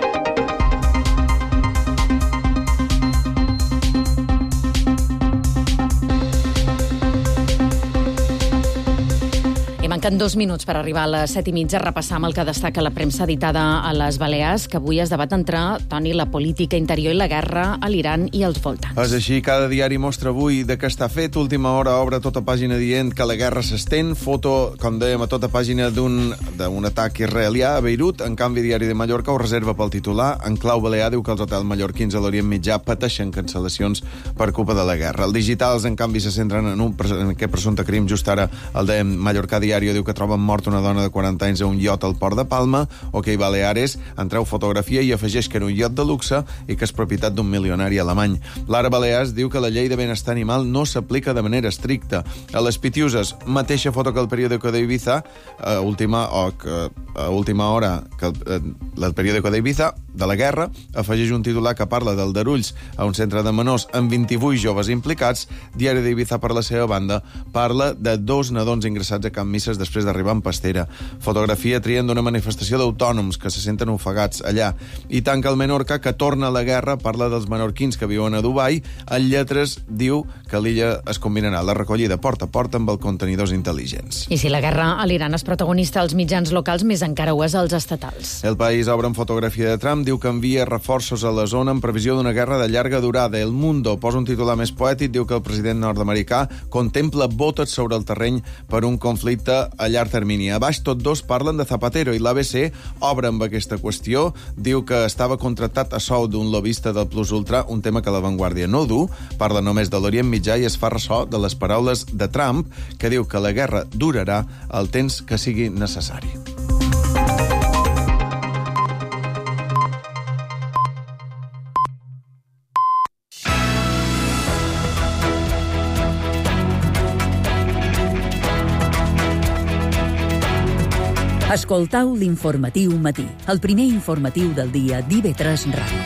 Manquen 2 minuts per arribar a les 7:30. Repassam el que destaca la premsa editada a les Balears, que avui es debat entre, Toni, la política interior i la guerra a l'Iran i els voltants. És així, cada diari mostra avui de què està fet. Última hora obre tota pàgina dient que la guerra s'estén. Foto, com dèiem, a tota pàgina d'un atac israelià a Beirut. En canvi, Diari de Mallorca ho reserva pel titular. En clau balear diu que els hotels mallorquins a l'Orient Mitjà pateixen cancel·lacions per culpa de la guerra. Els digitals, en canvi, se centren en aquest presumpte crim. Just ara el de Mallorca Diario diu diu que troben mort una dona de 40 anys a un iot al port de Palma. OK Baleares en treu fotografia i afegeix que era un iot de luxe i que és propietat d'un milionari alemany. L'Ara Balears diu que la llei de benestar animal no s'aplica de manera estricta. A les Pitiuses, mateixa foto que el periòdico d'Ibiza, a última hora que el periòdico d'Ibiza, de la guerra, afegeix un titular que parla d'aldarulls a un centre de menors amb 28 joves implicats. Diari d'Ibiza, per la seva banda, parla de 2 nadons ingressats a Can Misses després d'arribar en pastera. Fotografia trien d'una manifestació d'autònoms que se senten ofegats allà. I tanca el Menorca, que torna a la guerra, parla dels menorquins que viuen a Dubai. En lletres diu que l'illa es combinarà la recollida porta a porta amb els contenidors intel·ligents. I si la guerra a l'Iran és protagonista als mitjans locals, més encara ho és als estatals. El País obre en fotografia de Trump, diu que envia reforços a la zona en previsió d'una guerra de llarga durada. El Mundo posa un titular més poètic, diu que el president nord-americà contempla botes sobre el terreny per un conflicte a llarg termini. A baix tots dos parlen de Zapatero i l'ABC obre amb aquesta qüestió, diu que estava contractat a sou d'un lobista del Plus Ultra, un tema que La Vanguardia no du, parla només de l'Orient Mitjà i es fa ressò de les paraules de Trump, que diu que la guerra durarà el temps que sigui necessari. Escoltau l'informatiu matí, el primer informatiu del dia d'IV3 Ràdio.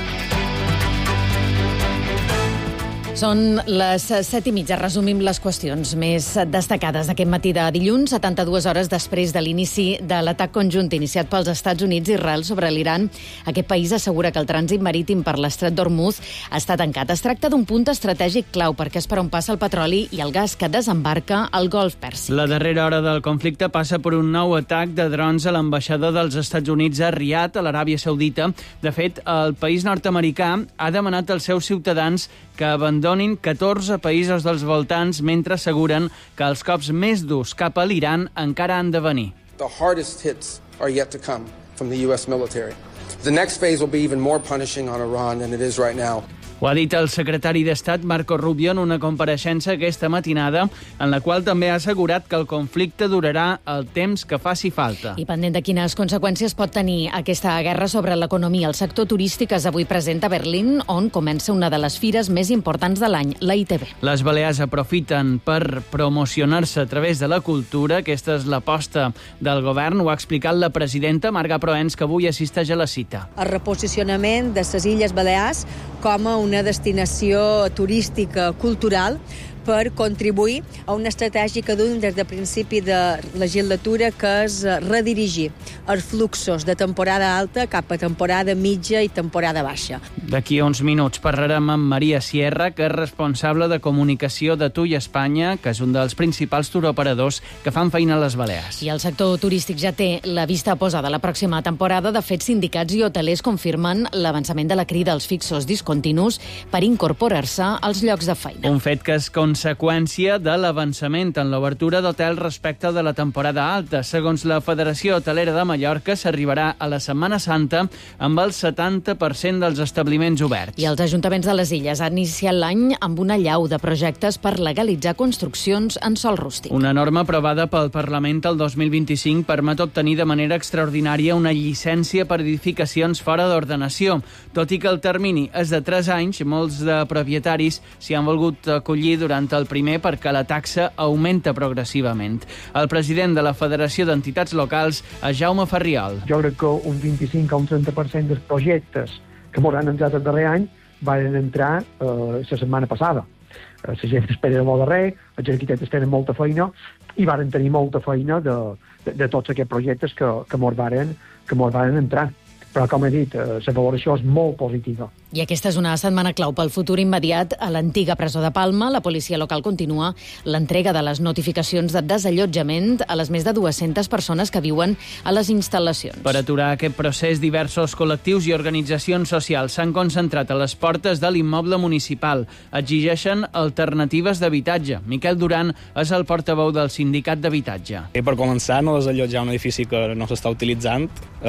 Són les 7:30. Resumim les qüestions més destacades d'aquest matí de dilluns, 72 hores després de l'inici de l'atac conjunt iniciat pels Estats Units i Israel sobre l'Iran. Aquest país assegura que el trànsit marítim per l'estret d'Hormuz està tancat. Es tracta d'un punt estratègic clau perquè és per on passa el petroli i el gas que desembarca al Golf Pèrsic. La darrera hora del conflicte passa per un nou atac de drons a l'ambaixada dels Estats Units a Riad, a l'Aràbia Saudita. De fet, el país nord-americà ha demanat als seus ciutadans que abandonin 14 països dels voltants, mentre asseguren que els cops més durs cap a l'Iran encara han de venir. The hardest hits are yet to come from the US military. The next phase will be even more punishing on Iran than it is right now. Ho ha dit el secretari d'Estat Marco Rubio en una compareixença aquesta matinada, en la qual també ha assegurat que el conflicte durarà el temps que faci falta. I pendent de quines conseqüències pot tenir aquesta guerra sobre l'economia, el sector turístic és avui present a Berlín, on comença una de les fires més importants de l'any, la ITB. Les Balears aprofiten per promocionar-se a través de la cultura. Aquesta és l'aposta del govern, ho ha explicat la presidenta Marga Proens, que avui assisteix a la cita. El reposicionament de les Illes Balears com a una destinació turística cultural per contribuir a una estratègia que duim des de principi de legislatura, que és redirigir els fluxos de temporada alta cap a temporada mitja i temporada baixa. D'aquí a uns minuts parlarem amb Maria Sierra, que és responsable de comunicació de TUI Espanya, que és un dels principals turoperadors que fan feina a les Balears. I el sector turístic ja té la vista posada a la pròxima temporada. De fet, sindicats i hotelers confirmen l'avançament de la crida als fixos discontinus per incorporar-se als llocs de feina. Un fet que és conseqüència de l'avançament en l'obertura d'hotels respecte de la temporada alta. Segons la Federació Hotelera de Mallorca, s'arribarà a la Setmana Santa amb el 70% dels establiments oberts. I els ajuntaments de les illes han iniciat l'any amb una llau de projectes per legalitzar construccions en sòl rústic. Una norma aprovada pel Parlament el 2025 permet obtenir de manera extraordinària una llicència per edificacions fora d'ordenació. Tot i que el termini és de 3 anys, molts de propietaris s'hi han volgut acollir durant el primer perquè la taxa augmenta progressivament. El president de la Federació d'Entitats Locals és Jaume Ferriol. Jo crec que un 25 o un 30% dels projectes que m'hauran entrat el darrer any van entrar la setmana passada. La gent espera molt darrer, els arquitectes tenen molta feina i varen tenir molta feina de tots aquests projectes que mos varen entrar. Però, com he dit, la valoració és molt positiva. I aquesta és una setmana clau pel futur immediat. A l'antiga presó de Palma, la policia local continua l'entrega de les notificacions de desallotjament a les més de 200 persones que viuen a les instal·lacions. Per aturar aquest procés, diversos col·lectius i organitzacions socials s'han concentrat a les portes de l'immoble municipal. Exigeixen alternatives d'habitatge. Miquel Duran és el portaveu del sindicat d'habitatge. Per començar, no desallotjar un edifici que no s'està utilitzant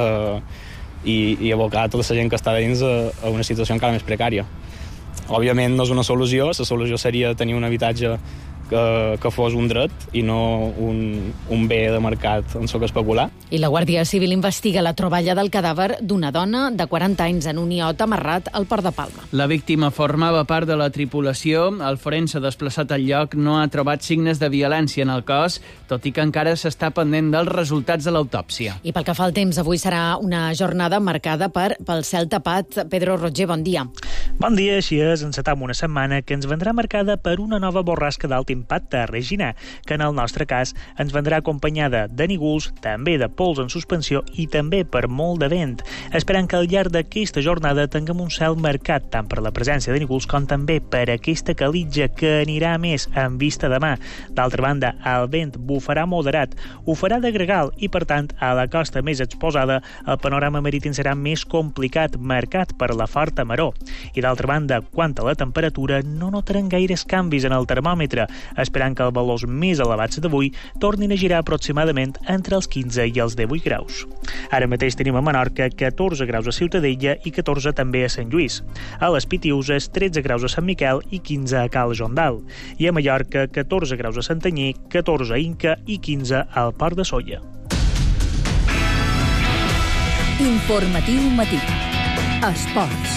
i abocar tota la gent que està dins a una situació encara més precària. Òbviament no és una solució, la solució seria tenir un habitatge que fos un dret i no un bé de mercat en què especular. I la Guàrdia Civil investiga la troballa del cadàver d'una dona de 40 anys en un iot amarrat al Port de Palma. La víctima formava part de la tripulació. El forense desplaçat al lloc no ha trobat signes de violència en el cos, tot i que encara s'està pendent dels resultats de l'autòpsia. I pel que fa al temps, avui serà una jornada marcada pel cel tapat. Pedro Roger, bon dia. Bon dia, així és. Encetam una setmana que ens vendrà marcada per una nova borrasca d'alt impacte a Regina, que en el nostre cas ens vendrà acompanyada de nígols, també de pols en suspensió i també per molt de vent. Esperant que al llarg d'aquesta jornada tinguem un cel marcat tant per la presència de nígols com també per aquesta calitja que anirà més en vista demà. D'altra banda, el vent bufarà moderat, ho farà de gregal i, per tant, a la costa més exposada, el panorama marítim serà més complicat, marcat per la forta maror. I d'altra banda, quant a la temperatura, no notarem gaires canvis en el termòmetre, esperant que els valors més elevats d'avui tornin a girar aproximadament entre els 15 i els 18 graus. Ara mateix tenim a Menorca 14 graus a Ciutadella i 14 també a Sant Lluís. A les Pitiuses, 13 graus a Sant Miquel i 15 a Cal Jondal. I a Mallorca, 14 graus a Santanyí, 14 a Inca i 15 al Port de Sóller. Informatiu matí. Esports.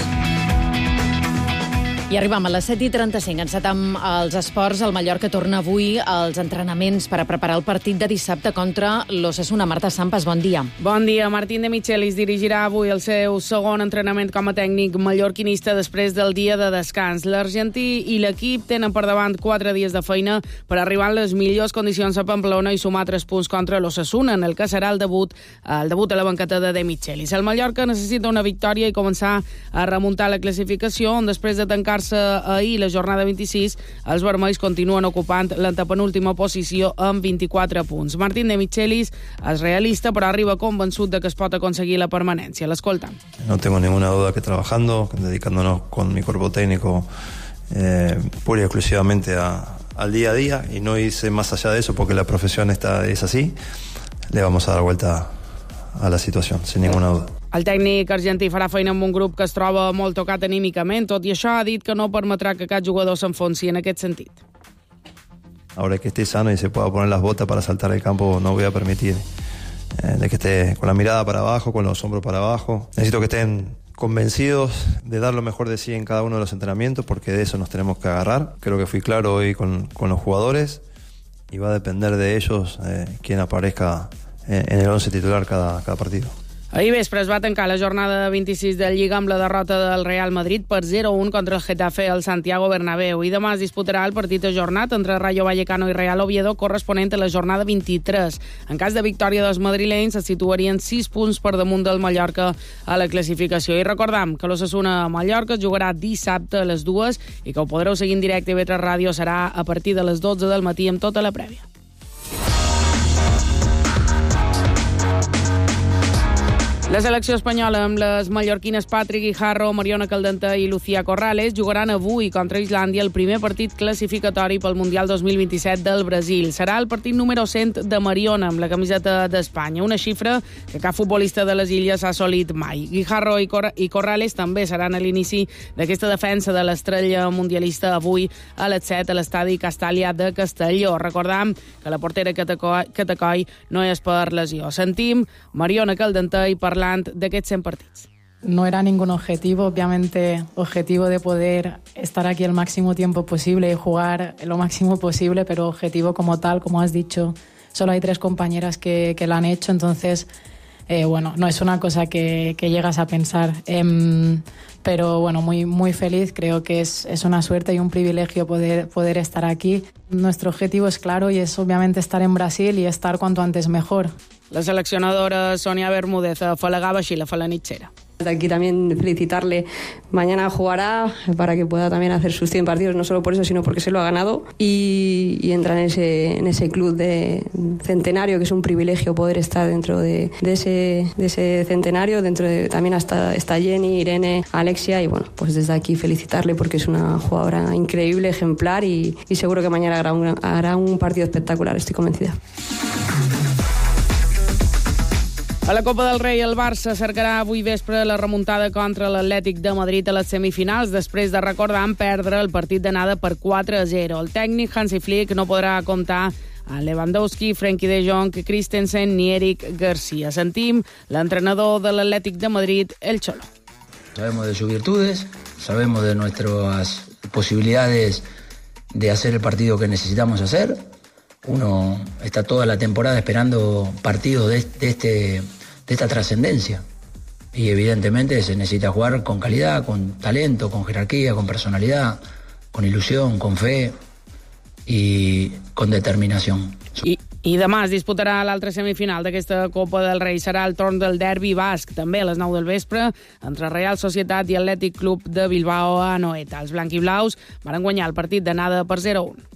I arribam a les 7:35. Encetam els esports. El Mallorca torna avui als entrenaments per a preparar el partit de dissabte contra l'Osasuna. Marta Sampas, bon dia. Bon dia. Martín de Michelis dirigirà avui el seu segon entrenament com a tècnic mallorquinista després del dia de descans. L'argentí i l'equip tenen per davant 4 dies de feina per arribar en les millors condicions a Pamplona i sumar 3 punts contra l'Osasuna, en el que serà el debut a la banqueta de Michelis. El Mallorca necessita una victòria i començar a remuntar la classificació, on després de tancar ahir la jornada 26, els vermells continuen ocupant l'antepenúltima posició amb 24 punts. Martín de Michelis és realista, però arriba convençut de que es pot aconseguir la permanència. L'escolta. No tengo ninguna duda que trabajando, dedicándonos con mi cuerpo técnico pura y exclusivamente al día a día, y no hice más allá de eso porque la profesión es así, le vamos a dar vuelta a la situació, sin ninguna duda. El tècnic argentí farà feina amb un grup que es troba molt tocat anímicament. Tot i això, ha dit que no permetrà que cap jugador s'enfonsi en aquest sentit. Ahora que esté sano y se pueda poner las botas para saltar el campo, no voy a permitir de que esté con la mirada para abajo, con los hombros para abajo. Necesito que estén convencidos de dar lo mejor de sí en cada uno de los entrenamientos, porque de eso nos tenemos que agarrar. Creo que fui claro hoy con los jugadores y va a depender de ellos quién aparezca en el 11 titular cada partido. Ahir vespre es va tancar la jornada 26 de Lliga amb la derrota del Real Madrid per 0-1 contra el Getafe al Santiago Bernabéu. I demà es disputarà el partit ajornat entre Rayo Vallecano i Real Oviedo, corresponent a la jornada 23. En cas de victòria dels madrilenys, se situarien 6 punts per damunt del Mallorca a la classificació. I recordam que l'Osasuna Mallorca es jugarà dissabte a les 2 i que ho podreu seguir en directe a IB3 Ràdio. Serà a partir de les 12 del matí amb tota la prèvia. La selecció espanyola amb les mallorquines Patrick Guijarro, Mariona Caldentà i Lucía Corrales jugaran avui contra Islàndia el primer partit classificatori pel Mundial 2027 del Brasil. Serà el partit número 100 de Mariona amb la camiseta d'Espanya, una xifra que cap futbolista de les Illes ha assolit mai. Guijarro i Corrales també seran a l'inici d'aquesta defensa de l'estrella mundialista avui a les 7 a l'estadi Castàlia de Castelló. Recordam que la portera Catacoi no és per lesió. Sentim Mariona Caldentà i parlant d'aquests 100 partits. No era ningún objetivo, obviamente objetivo de poder estar aquí el máximo tiempo posible y jugar lo máximo posible, pero objetivo como tal, como has dicho, solo hay 3 compañeras que lo han hecho, entonces bueno, no es una cosa que llegas a pensar, pero bueno, muy feliz, creo que es una suerte y un privilegio poder estar aquí. Nuestro objetivo es claro y es obviamente estar en Brasil y estar cuanto antes mejor. La seleccionadora Sonia Bermúdez afalagaba així la falanitxera. Aquí también felicitarle. Mañana jugará para que pueda también hacer sus 100 partidos, no solo por eso, sino porque se lo ha ganado y entra en ese club de centenario, que es un privilegio poder estar dentro de ese centenario. Dentro de también está Jenny, Irene, Alexia, y bueno, pues desde aquí felicitarle porque es una jugadora increíble, ejemplar y seguro que mañana hará un partido espectacular, estoy convencida. A la Copa del Rei, el Barça cercarà avui vespre la remuntada contra l'Atlètic de Madrid a les semifinals, després de recordar en perdre el partit d'anada per 4-0. El tècnic Hansi Flick no podrà comptar a Lewandowski, Frenkie de Jong, Christensen ni Eric García. Sentim l'entrenador de l'Atlètic de Madrid, el Cholo. Sabemos de sus virtudes, sabemos de nuestras posibilidades de hacer el partido que necesitamos hacer. Uno está toda la temporada esperando partidos de esta trascendencia. Y evidentemente se necesita jugar con calidad, con talento, con jerarquía, con personalidad, con ilusión, con fe y con determinación. I demà es disputarà l'altra semifinal d'aquesta Copa del Rei. Serà el torn del derbi basc, també a les 9 del vespre, entre Real Societat i Atlètic Club de Bilbao a Anoeta. Els blanquiblaus van guanyar el partit d'anada per 0-1.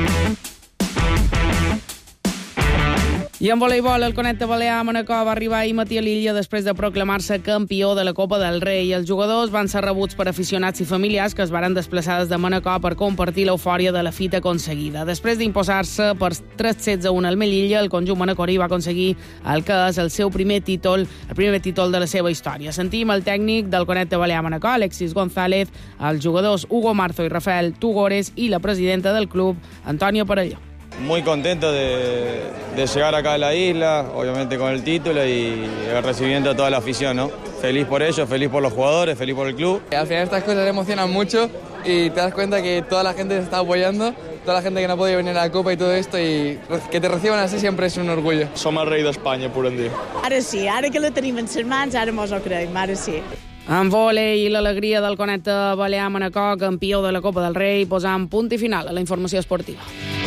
I en voleibol, el Connecte Balear Manacor va arribar ahir matí a l'illa després de proclamar-se campió de la Copa del Rei. Els jugadors van ser rebuts per aficionats i familiars que es varen desplaçar des de Manacor per compartir l'eufòria de la fita aconseguida. Després d'imposar-se per 3-16-1 al Melilla, el conjunt manacorí va aconseguir el que és el seu primer títol de la seva història. Sentim el tècnic del Connecte Balear Manacor, Alexis González, els jugadors Hugo Marzo i Rafael Tugores i la presidenta del club, Antonio Parelló. Muy contento de llegar acá a la isla, obviamente con el título y el recibimiento de toda la afición, ¿no? Feliz por ellos, feliz por los jugadores, feliz por el club. Al final estas cosas emocionan mucho y te das cuenta que toda la gente te está apoyando, toda la gente que no ha podido venir a la Copa y todo esto, y que te reciban así siempre es un orgullo. Som el rei d'Espanya, podem dir. Ara sí, ara que la tenim en les mans, ara mos ho creiem, ara sí. En vòlei i l'alegria del Connecte Balear Manacor, campió de la Copa del Rei, posant punt i final a la informació esportiva.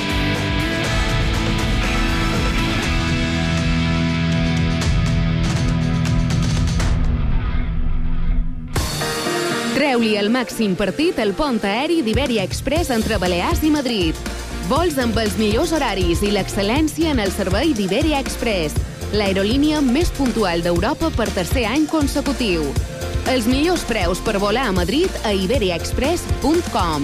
Treu-li el màxim partit al pont aeri d'Iberia Express entre Balears i Madrid. Vols amb els millors horaris i l'excel·lència en el servei d'Iberia Express, l'aerolínia més puntual d'Europa per tercer any consecutiu. Els millors preus per volar a Madrid a iberiaexpress.com.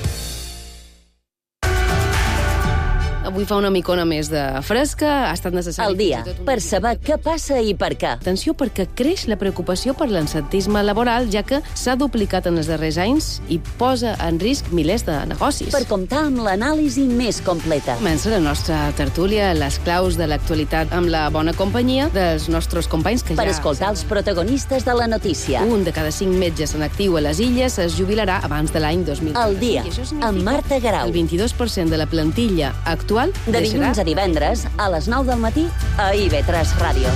Avui fa una micona més de fresca, ha estat necessari... Al dia, per saber què passa i per què. Atenció, perquè creix la preocupació per l'absentisme laboral, ja que s'ha duplicat en els darrers anys i posa en risc milers de negocis. Per comptar amb l'anàlisi més completa. Comença la nostra tertúlia, les claus de l'actualitat amb la bona companyia dels nostres companys que per escoltar els protagonistes de la notícia. Un de cada 5 metges en actiu a les Illes es jubilarà abans de l'any 2020. Al dia, amb Marta Garau. El 22% de la plantilla actual de dilluns a divendres a les 9 del matí a IB3 Ràdio.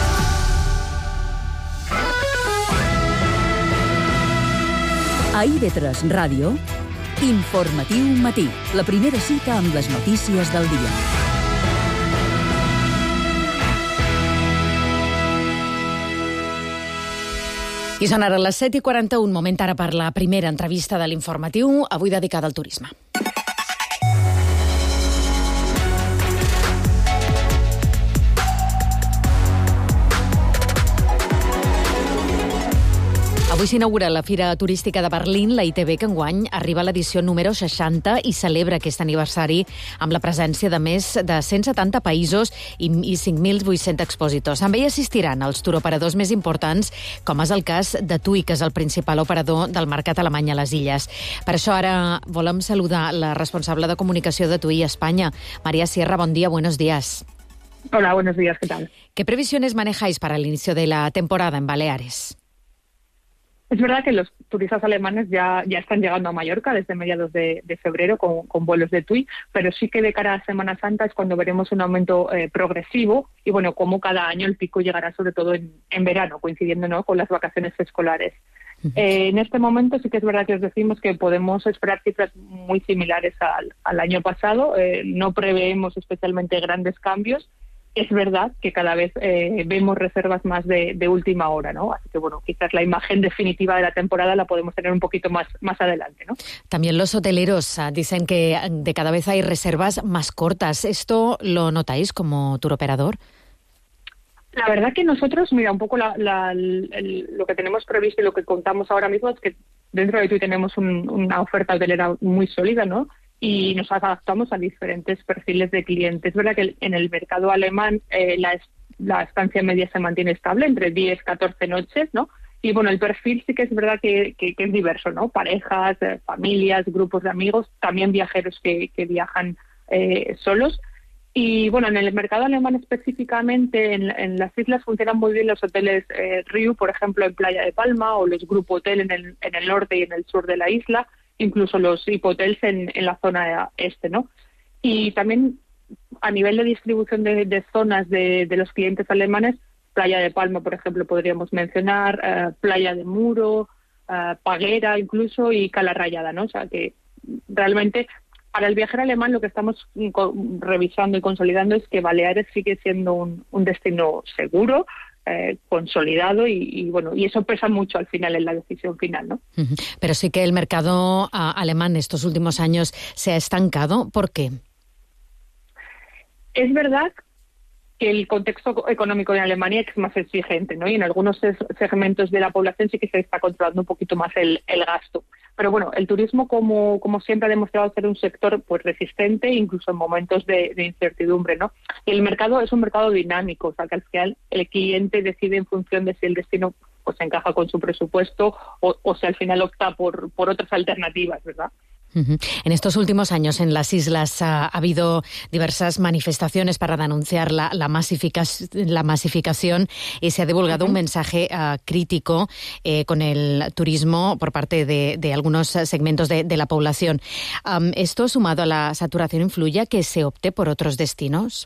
A IB3 Ràdio, Informatiu Matí, la primera cita amb les notícies del dia. I són ara les 7:41, moment ara per la primera entrevista de l'Informatiu, avui dedicada al turisme. Avui s'inaugura la Fira Turística de Berlín, la ITB, que enguany arriba a l'edició número 60 i celebra aquest aniversari amb la presència de més de 170 països i 5.800 expositors. També hi assistiran els turoperadors més importants, com és el cas de TUI, que és el principal operador del mercat alemany a les Illes. Per això ara volem saludar la responsable de comunicació de TUI a Espanya, María Sierra. Bon día, buenos días. Hola, buenos días, ¿qué tal? ¿Qué previsiones manejáis para el inicio de la temporada en Baleares? Es verdad que los turistas alemanes ya están llegando a Mallorca desde mediados de febrero con vuelos de TUI, pero sí que de cara a Semana Santa es cuando veremos un aumento progresivo y, bueno, como cada año el pico llegará sobre todo en verano, coincidiendo, ¿no?, con las vacaciones escolares. En este momento sí que es verdad que os decimos que podemos esperar cifras muy similares al año pasado. No preveemos especialmente grandes cambios. Es verdad que cada vez vemos reservas más de última hora, ¿no? Así que, bueno, quizás la imagen definitiva de la temporada la podemos tener un poquito más adelante, ¿no? También los hoteleros dicen que de cada vez hay reservas más cortas. ¿Esto lo notáis como turoperador? La verdad que nosotros, mira, un poco lo que tenemos previsto y lo que contamos ahora mismo es que dentro de TUI tenemos una oferta hotelera muy sólida, ¿no? Y nos adaptamos a diferentes perfiles de clientes. Es verdad que en el mercado alemán la estancia media se mantiene estable entre 10-14 noches, ¿no? Y bueno, el perfil sí que es verdad que es diverso, ¿no? Parejas, familias, grupos de amigos, también viajeros que viajan solos. Y bueno, en el mercado alemán específicamente, en las islas funcionan muy bien los hoteles Riu, por ejemplo, en Playa de Palma, o los Grupo Hotel en el norte y en el sur de la isla, incluso los hipotels en la zona este, ¿no? Y también a nivel de distribución de zonas de los clientes alemanes, Playa de Palma, por ejemplo, podríamos mencionar, Playa de Muro, Paguera incluso, y Cala Rayada, ¿no? O sea que realmente para el viajero alemán lo que estamos revisando y consolidando es que Baleares sigue siendo un destino seguro, consolidado y bueno, y eso pesa mucho al final en la decisión final, ¿no? Pero sí que el mercado alemán estos últimos años se ha estancado. ¿Por qué? Es verdad que el contexto económico de Alemania es más exigente, ¿no? Y en algunos segmentos de la población sí que se está controlando un poquito más el gasto. Pero bueno, el turismo, como siempre, ha demostrado ser un sector pues resistente, incluso en momentos de incertidumbre, ¿no? Y el mercado es un mercado dinámico, o sea que al final el cliente decide en función de si el destino pues encaja con su presupuesto o si al final opta por otras alternativas, ¿verdad? En estos últimos años en las islas ha habido diversas manifestaciones para denunciar la masificación y se ha divulgado un mensaje crítico con el turismo por parte de algunos segmentos de la población. ¿Esto, sumado a la saturación, influye a que se opte por otros destinos?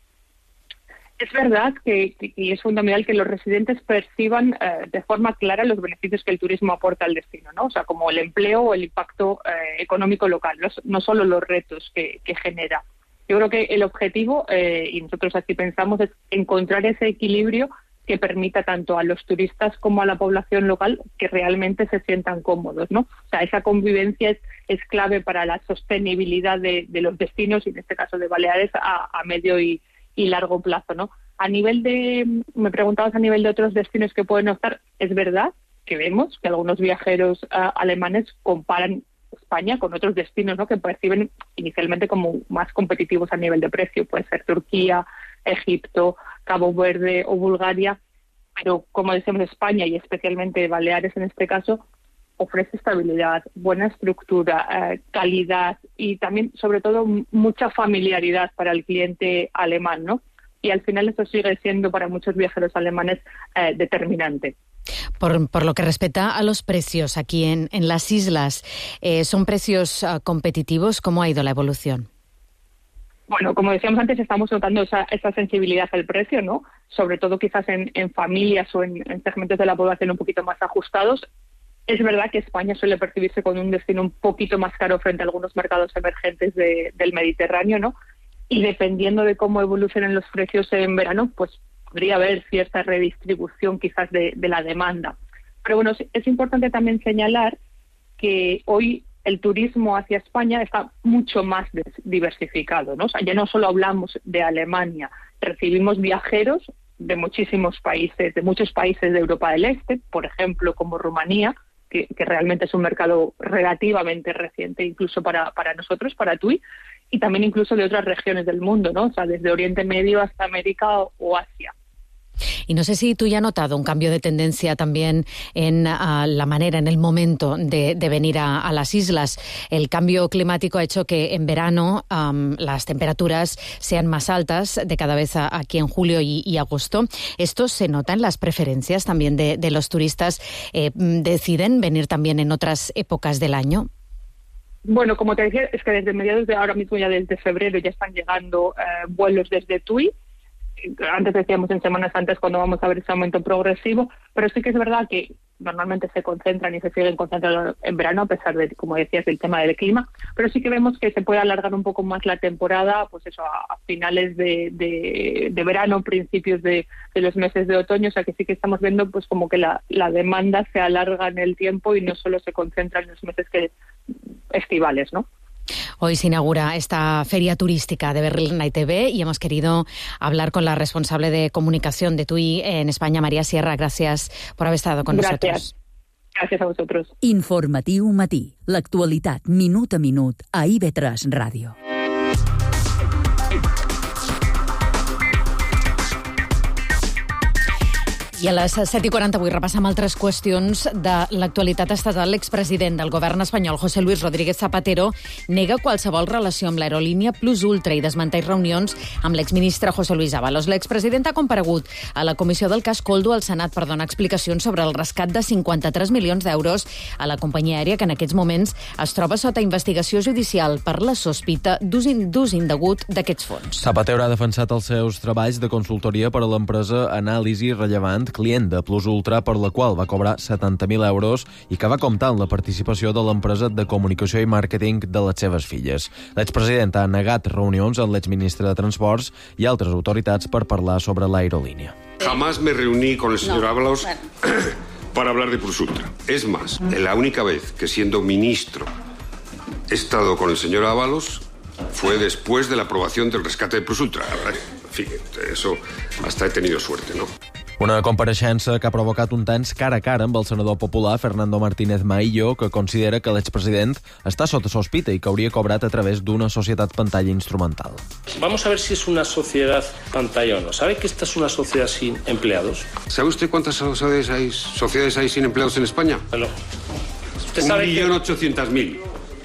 Es verdad que es fundamental que los residentes perciban de forma clara los beneficios que el turismo aporta al destino, ¿no? O sea, como el empleo o el impacto económico local, no solo los retos que genera. Yo creo que el objetivo, y nosotros así pensamos, es encontrar ese equilibrio que permita tanto a los turistas como a la población local que realmente se sientan cómodos, ¿no? O sea, esa convivencia es clave para la sostenibilidad de los destinos, y en este caso de Baleares, a medio y largo plazo, ¿no? Me preguntabas a nivel de otros destinos que pueden optar. Es verdad que vemos que algunos viajeros alemanes comparan España con otros destinos, ¿no? Que perciben inicialmente como más competitivos a nivel de precio. Puede ser Turquía, Egipto, Cabo Verde o Bulgaria, pero como decimos, España y especialmente Baleares en este caso ofrece estabilidad, buena estructura, calidad y también, sobre todo, mucha familiaridad para el cliente alemán, ¿no? Y al final eso sigue siendo para muchos viajeros alemanes determinante. Por lo que respecta a los precios aquí en las islas, ¿son precios competitivos? ¿Cómo ha ido la evolución? Bueno, como decíamos antes, estamos notando esa sensibilidad al precio, ¿no? Sobre todo quizás en familias o en segmentos de la población un poquito más ajustados. Es verdad que España suele percibirse con un destino un poquito más caro frente a algunos mercados emergentes del Mediterráneo, ¿no? Y dependiendo de cómo evolucionen los precios en verano, pues podría haber cierta redistribución quizás de la demanda. Pero bueno, es importante también señalar que hoy el turismo hacia España está mucho más diversificado, ¿no? O sea, ya no solo hablamos de Alemania, recibimos viajeros de muchísimos países, de muchos países de Europa del Este, por ejemplo, como Rumanía, que realmente es un mercado relativamente reciente, incluso para nosotros, para TUI, y también incluso de otras regiones del mundo, ¿no? O sea, desde Oriente Medio hasta América o Asia. Y no sé si tú ya has notado un cambio de tendencia también en la manera, en el momento de venir a las islas. El cambio climático ha hecho que en verano las temperaturas sean más altas de cada vez aquí en julio y agosto. ¿Esto se nota en las preferencias también de los turistas? ¿Deciden venir también en otras épocas del año? Bueno, como te decía, es que desde mediados de ahora mismo, ya desde febrero, ya están llegando vuelos desde TUI. Antes decíamos en Semanas Santas cuando vamos a ver ese aumento progresivo, pero sí que es verdad que normalmente se concentran y se siguen concentrando en verano, a pesar de, como decías, del tema del clima, pero sí que vemos que se puede alargar un poco más la temporada, pues eso, a finales de verano, principios de los meses de otoño, o sea que sí que estamos viendo pues como que la demanda se alarga en el tiempo y no solo se concentra en los meses estivales, ¿no? Hoy se inaugura esta feria turística de Berlín Night TV y hemos querido hablar con la responsable de comunicación de TUI en España, María Sierra. Gracias por haber estado con nosotros. Gràcies a vosaltres. Informatiu Matí. L'actualitat minut a minut a IB3 Ràdio. I a les 7:40 avui repassem altres qüestions de l'actualitat estatal. L'expresident del govern espanyol, José Luis Rodríguez Zapatero, nega qualsevol relació amb l'aerolínia Plus Ultra i desmenteix reunions amb l'exministre José Luis Ábalos. L'expresident ha comparegut a la comissió del cas Koldo al Senat per donar explicacions sobre el rescat de 53 milions d'euros a la companyia aèria que en aquests moments es troba sota investigació judicial per la sospita d'ús indegut d'aquests fons. Zapatero ha defensat els seus treballs de consultoria per a l'empresa Anàlisi Rellevant, client de Plus Ultra, per la qual va cobrar 70.000 euros i que va comptar amb la participació de l'empresa de comunicació i màrqueting de les seves filles. L'expresident ha negat reunions amb l'exministre de Transports i altres autoritats per parlar sobre l'aerolínia. Jamás me reuní con el señor Ábalos para hablar de Plus Ultra. Es más, la única vez que siendo ministro he estado con el señor Ábalos fue después de la aprobación del rescate de Plus Ultra. En fin, eso hasta he tenido suerte, ¿no? Una compareixença que ha provocat un tens cara a cara amb el senador popular Fernando Martínez Maillo, que considera que l'expresident està sota sospita i que hauria cobrat a través d'una societat pantalla instrumental. Vamos a ver si es una sociedad pantalla o no. ¿Sabe que esta es una sociedad sin empleados? ¿Sabe usted cuántas sociedades hay sin empleados en España? No. ¿Usted sabe 1.800.000.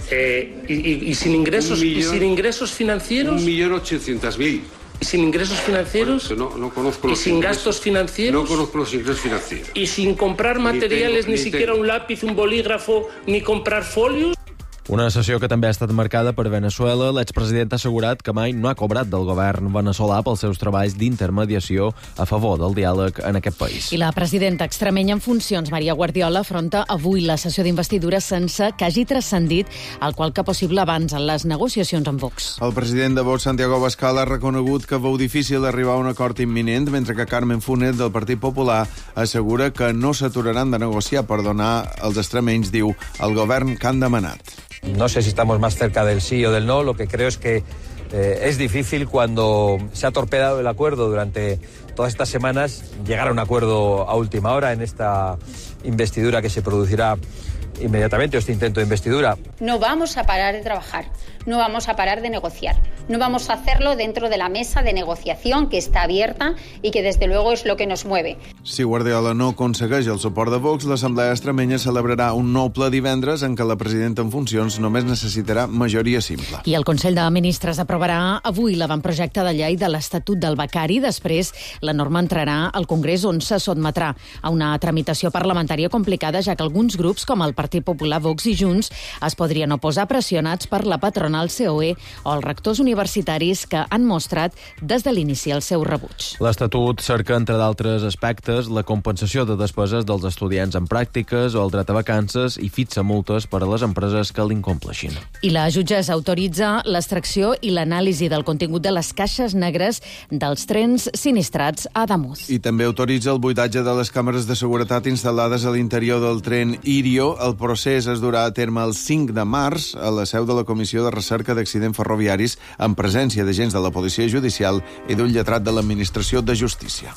¿Y sin ingresos, y sin ingresos financieros? 1.800.000. ¿Y sin ingresos financieros? Bueno, no conozco los ¿Y sin ingresos, gastos financieros? No conozco los ingresos financieros. ¿Y sin comprar materiales, ni siquiera un lápiz, un bolígrafo, ni comprar folios? Una sessió que també ha estat marcada per Venezuela. L'expresident ha assegurat que mai no ha cobrat del govern veneçolà pels seus treballs d'intermediació a favor del diàleg en aquest país. I la presidenta extremenya en funcions, Maria Guardiola, afronta avui la sessió d'investidura sense que hagi transcendit el qualque possible abans en les negociacions amb Vox. El president de Vox, Santiago Abascal, ha reconegut que veu difícil arribar a un acord imminent, mentre que Carmen Funet, del Partit Popular, assegura que no s'aturaran de negociar per donar als extremenys, diu, el govern que han demanat. No sé si estamos más cerca del sí o del no. Lo que creo es que es difícil, cuando se ha torpedado el acuerdo durante todas estas semanas, llegar a un acuerdo a última hora en esta investidura que se producirá inmediatamente, este intento de investidura. No vamos a parar de trabajar, no vamos a parar de negociar. No vamos a hacerlo dentro de la mesa de negociación que está abierta y que desde luego es lo que nos mueve. Si Guardiola no aconsegueix el suport de Vox, l'Assemblea extremenya celebrarà un nou ple divendres en què la presidenta en funcions només necessitarà majoria simple. I el Consell de Ministres aprovarà avui l'avantprojecte de llei de l'Estatut del Becari. Després, la norma entrarà al Congrés, on se sotmetrà a una tramitació parlamentària complicada, ja que alguns grups, com el Partit Popular, Vox i Junts, es podrien oposar pressionats per la patronal COE o els rectors universitaris que han mostrat des de l'inici el seu rebuig. L'Estatut cerca, entre d'altres aspectes, la compensació de despeses dels estudiants en pràctiques o el dret a vacances i fixa multes per a les empreses que l'incompleixin. I la jutgessa autoritza l'extracció i l'anàlisi del contingut de les caixes negres dels trens sinistrats a Ademuz. I també autoritza el buidatge de les càmeres de seguretat instal·lades a l'interior del tren Irio. El procés es durà a terme el 5 de març a la seu de la Comissió de Recerca d'Accidents Ferroviaris, en presència d'agents de la Policia Judicial i d'un lletrat de l'Administració de Justícia.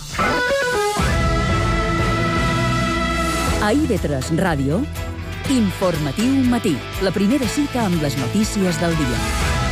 A IB3 Ràdio, Informatiu Matí, la primera cita amb les notícies del dia.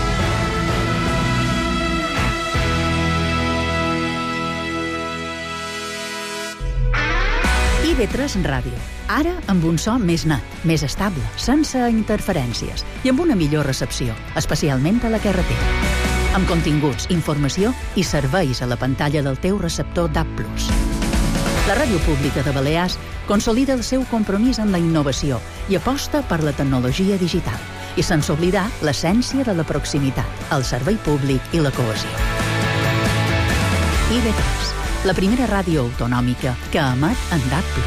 IB3 Ràdio. Ara amb un so més net, més estable, sense interferències i amb una millor recepció, especialment a la carretera. Amb continguts, informació i serveis a la pantalla del teu receptor DAB+. La Ràdio Pública de Balears consolida el seu compromís en la innovació i aposta per la tecnologia digital. I sense oblidar l'essència de la proximitat, el servei públic i la cohesió. IB3, la primera ràdio autonòmica que emet en DAB+.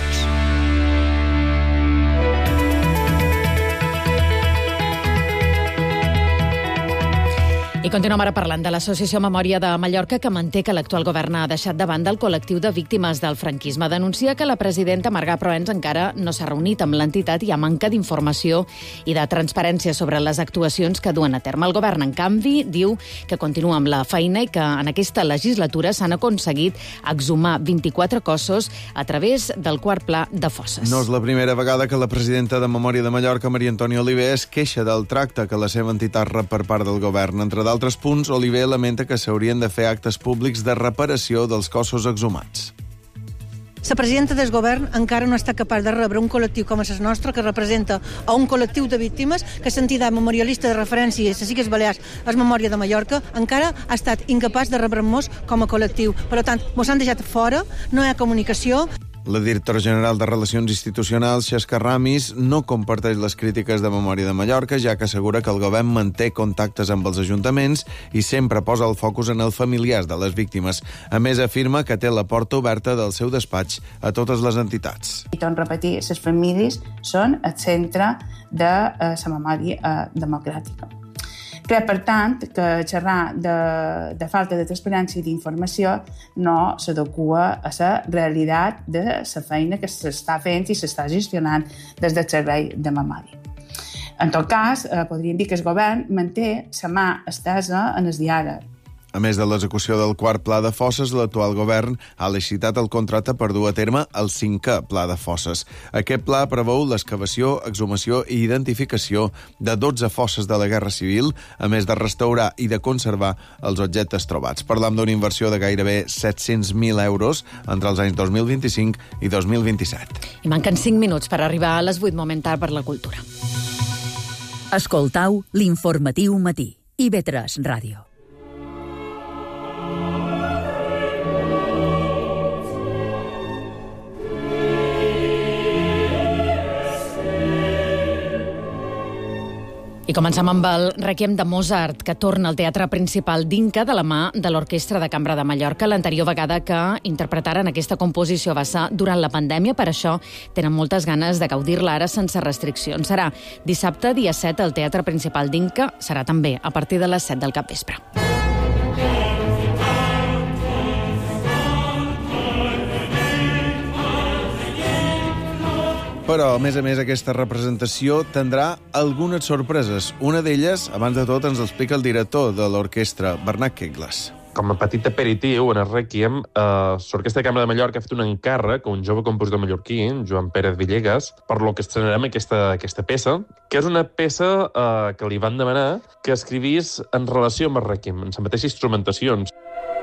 I continuem ara parlant de l'Associació Memòria de Mallorca, que manté que l'actual govern ha deixat de banda el col·lectiu de víctimes del franquisme. Denuncia que la presidenta Marga Proens encara no s'ha reunit amb l'entitat i hi ha manca d'informació i de transparència sobre les actuacions que duen a terme. El govern, en canvi, diu que continua amb la feina i que en aquesta legislatura s'han aconseguit exhumar 24 cossos a través del quart pla de fosses. No és la primera vegada que la presidenta de Memòria de Mallorca, Maria Antònia Oliver, es queixa del tracte que la seva entitat rep per part del govern. Entre d'altres punts, Oliver lamenta que s'haurien de fer actes públics de reparació dels cossos exhumats. La presidenta del govern encara no està capaç de rebre un col·lectiu com el nostre, que representa a un col·lectiu de víctimes, que l'entitat memorialista de referència a les Illes Balears, és Memòria de Mallorca, encara ha estat incapaç de rebre'ns com a col·lectiu. Per tant, mos han deixat fora, no hi ha comunicació. La directora general de Relacions Institucionals, Xesca Ramis, no comparteix les crítiques de Memòria de Mallorca, ja que assegura que el govern manté contactes amb els ajuntaments i sempre posa el focus en els familiars de les víctimes. A més, afirma que té la porta oberta del seu despatx a totes les entitats. I torno a repetir, les famílies són el centre de la memòria democràtica. Crec, per tant, que xerrar de falta de transparència i d'informació no s'adequa a la realitat de la feina que s'està fent i s'està gestionant des del servei de memòria. En tot cas, podríem dir que el govern manté la mà estesa en el diàleg. A més de l'execució del quart pla de fosses, l'actual govern ha licitat el contracte per dur a terme el 5è pla de fosses. Aquest pla preveu l'excavació, exhumació i identificació de 12 fosses de la Guerra Civil, a més de restaurar i de conservar els objectes trobats. Parlam d'una inversió de gairebé 700.000 euros entre els anys 2025 i 2027. I manquen 5 minuts per arribar a les 8, moment tard per la cultura. Escoltau l'informatiu matí. IB3 Ràdio. I comencem amb el Requiem de Mozart, que torna al Teatre Principal d'Inca de la mà de l'Orquestra de Cambra de Mallorca. L'anterior vegada que interpretaren aquesta composició va ser durant la pandèmia, per això tenen moltes ganes de gaudir-la ara sense restriccions. Serà dissabte, dia 7, al Teatre Principal d'Inca. Serà també a partir de les 7 del capvespre. Però, a més, aquesta representació tindrà algunes sorpreses. Una d'elles, abans de tot, ens l'explica el director de l'orquestra, Bernat Kegles. Com a petit aperitiu, en el Requiem, l'Orquestra de Cambra de Mallorca ha fet un encàrrec a un jove compositor mallorquí, Joan Pérez Villegas, per lo que estrenarem aquesta peça, que és una peça que li van demanar que escrivís en relació amb el Requiem, en la mateixa instrumentacions.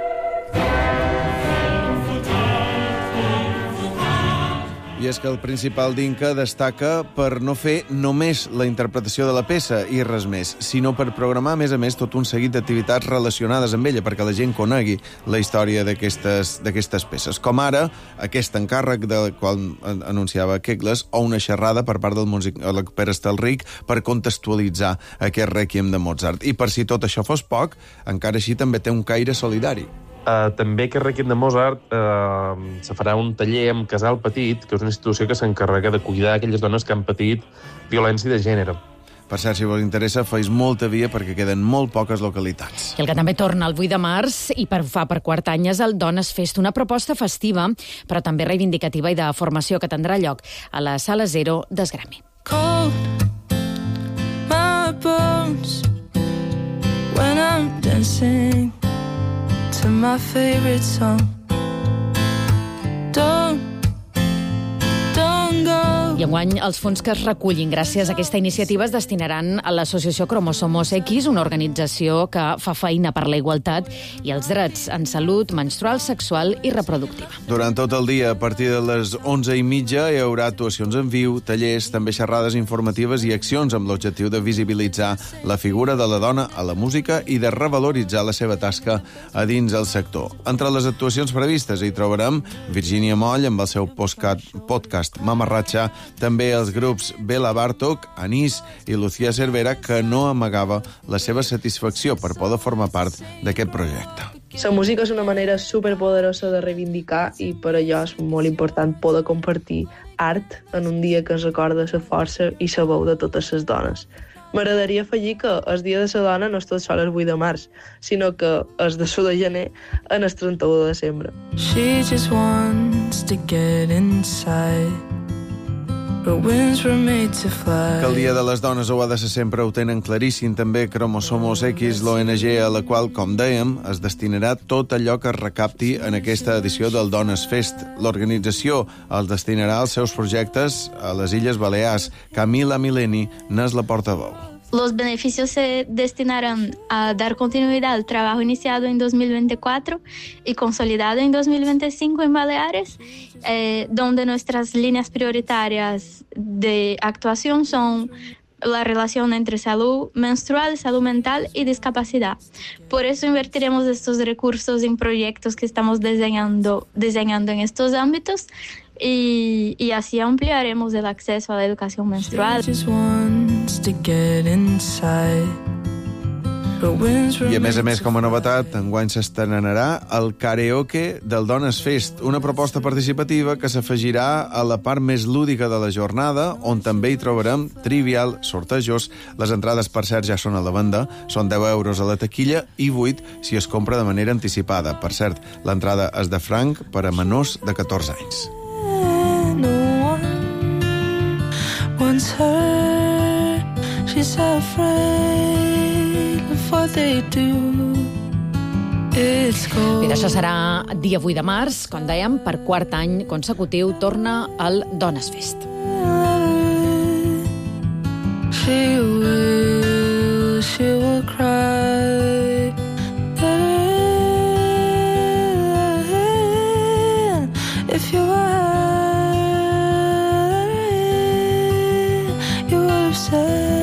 I és que el Principal d'Inca destaca per no fer només la interpretació de la peça i res més, sinó per programar, a més, tot un seguit d'activitats relacionades amb ella, perquè la gent conegui la història d'aquestes peces. Com ara, aquest encàrrec del qual anunciava Kegles, o una xerrada per part del musicòleg Pere Estelric per contextualitzar aquest Requiem de Mozart. I per si tot això fos poc, encara així també té un caire solidari. També que Requiem de Mozart se farà un taller amb Casal Petit, que és una institució que s'encarrega de cuidar aquelles dones que han patit violència de gènere. Per cert, si vos interessa, feis molta via perquè queden molt poques localitats. I el que també torna el 8 de març i fa per quart any és el Dones Fest, una proposta festiva, però també reivindicativa i de formació que tindrà lloc a la Sala Zero d'Esgrami. Cold, my bones, when I'm dancing to my favorite song. Don't go. I enguany els fons que es recullin gràcies a aquesta iniciativa es destinaran a l'associació Cromosomos X, una organització que fa feina per la igualtat i els drets en salut menstrual, sexual i reproductiva. Durant tot el dia, a partir de les 11:30, hi haurà actuacions en viu, tallers, també xerrades informatives i accions amb l'objectiu de visibilitzar la figura de la dona a la música i de revaloritzar la seva tasca a dins el sector. Entre les actuacions previstes hi trobarem Virginia Moll amb el seu podcast Mamarratxa, també els grups Bela Bartók, Anís i Lucía Cervera, que no amagava la seva satisfacció per poder formar part d'aquest projecte. La música és una manera superpoderosa de reivindicar i per allò és molt important poder compartir art en un dia que ens recorda la força i la veu de totes les dones. M'agradaria afegir que el dia de la dona no és tot sol el 8 de març, sinó que és de l'1 de gener en el 31 de desembre. She just wants to get inside. Que el Dia de les Dones ho ha de ser sempre ho tenen claríssim també Cromosomos X, l'ONG a la qual, com dèiem, es destinarà tot allò que es recapti en aquesta edició del Dones Fest. L'organització els destinarà els seus projectes a les Illes Balears. Camila Mileni n'és la portaveu. Los beneficios se destinarán a dar continuidad al trabajo iniciado en 2024 y consolidado en 2025 en Baleares, donde nuestras líneas prioritarias de actuación son la relación entre salud menstrual, salud mental y discapacidad. Por eso invertiremos estos recursos en proyectos que estamos diseñando en estos ámbitos y así ampliaremos el acceso a la educación menstrual. I a més, com a novetat, enguany s'estrenarà el Karaoke del Dones Fest, una proposta participativa que s'afegirà a la part més lúdica de la jornada, on també hi trobarem trivial, sortejos. Les entrades, per cert, ja són a la venda, són 10 euros a la taquilla i 8 si es compra de manera anticipada. Per cert, l'entrada és de franc per a menors de 14 anys. She's afraid of what they do. Mira, això serà dia 8 de març, com dèiem, per quart any consecutiu torna el Dones Fest. She will cry. If you were, you would have said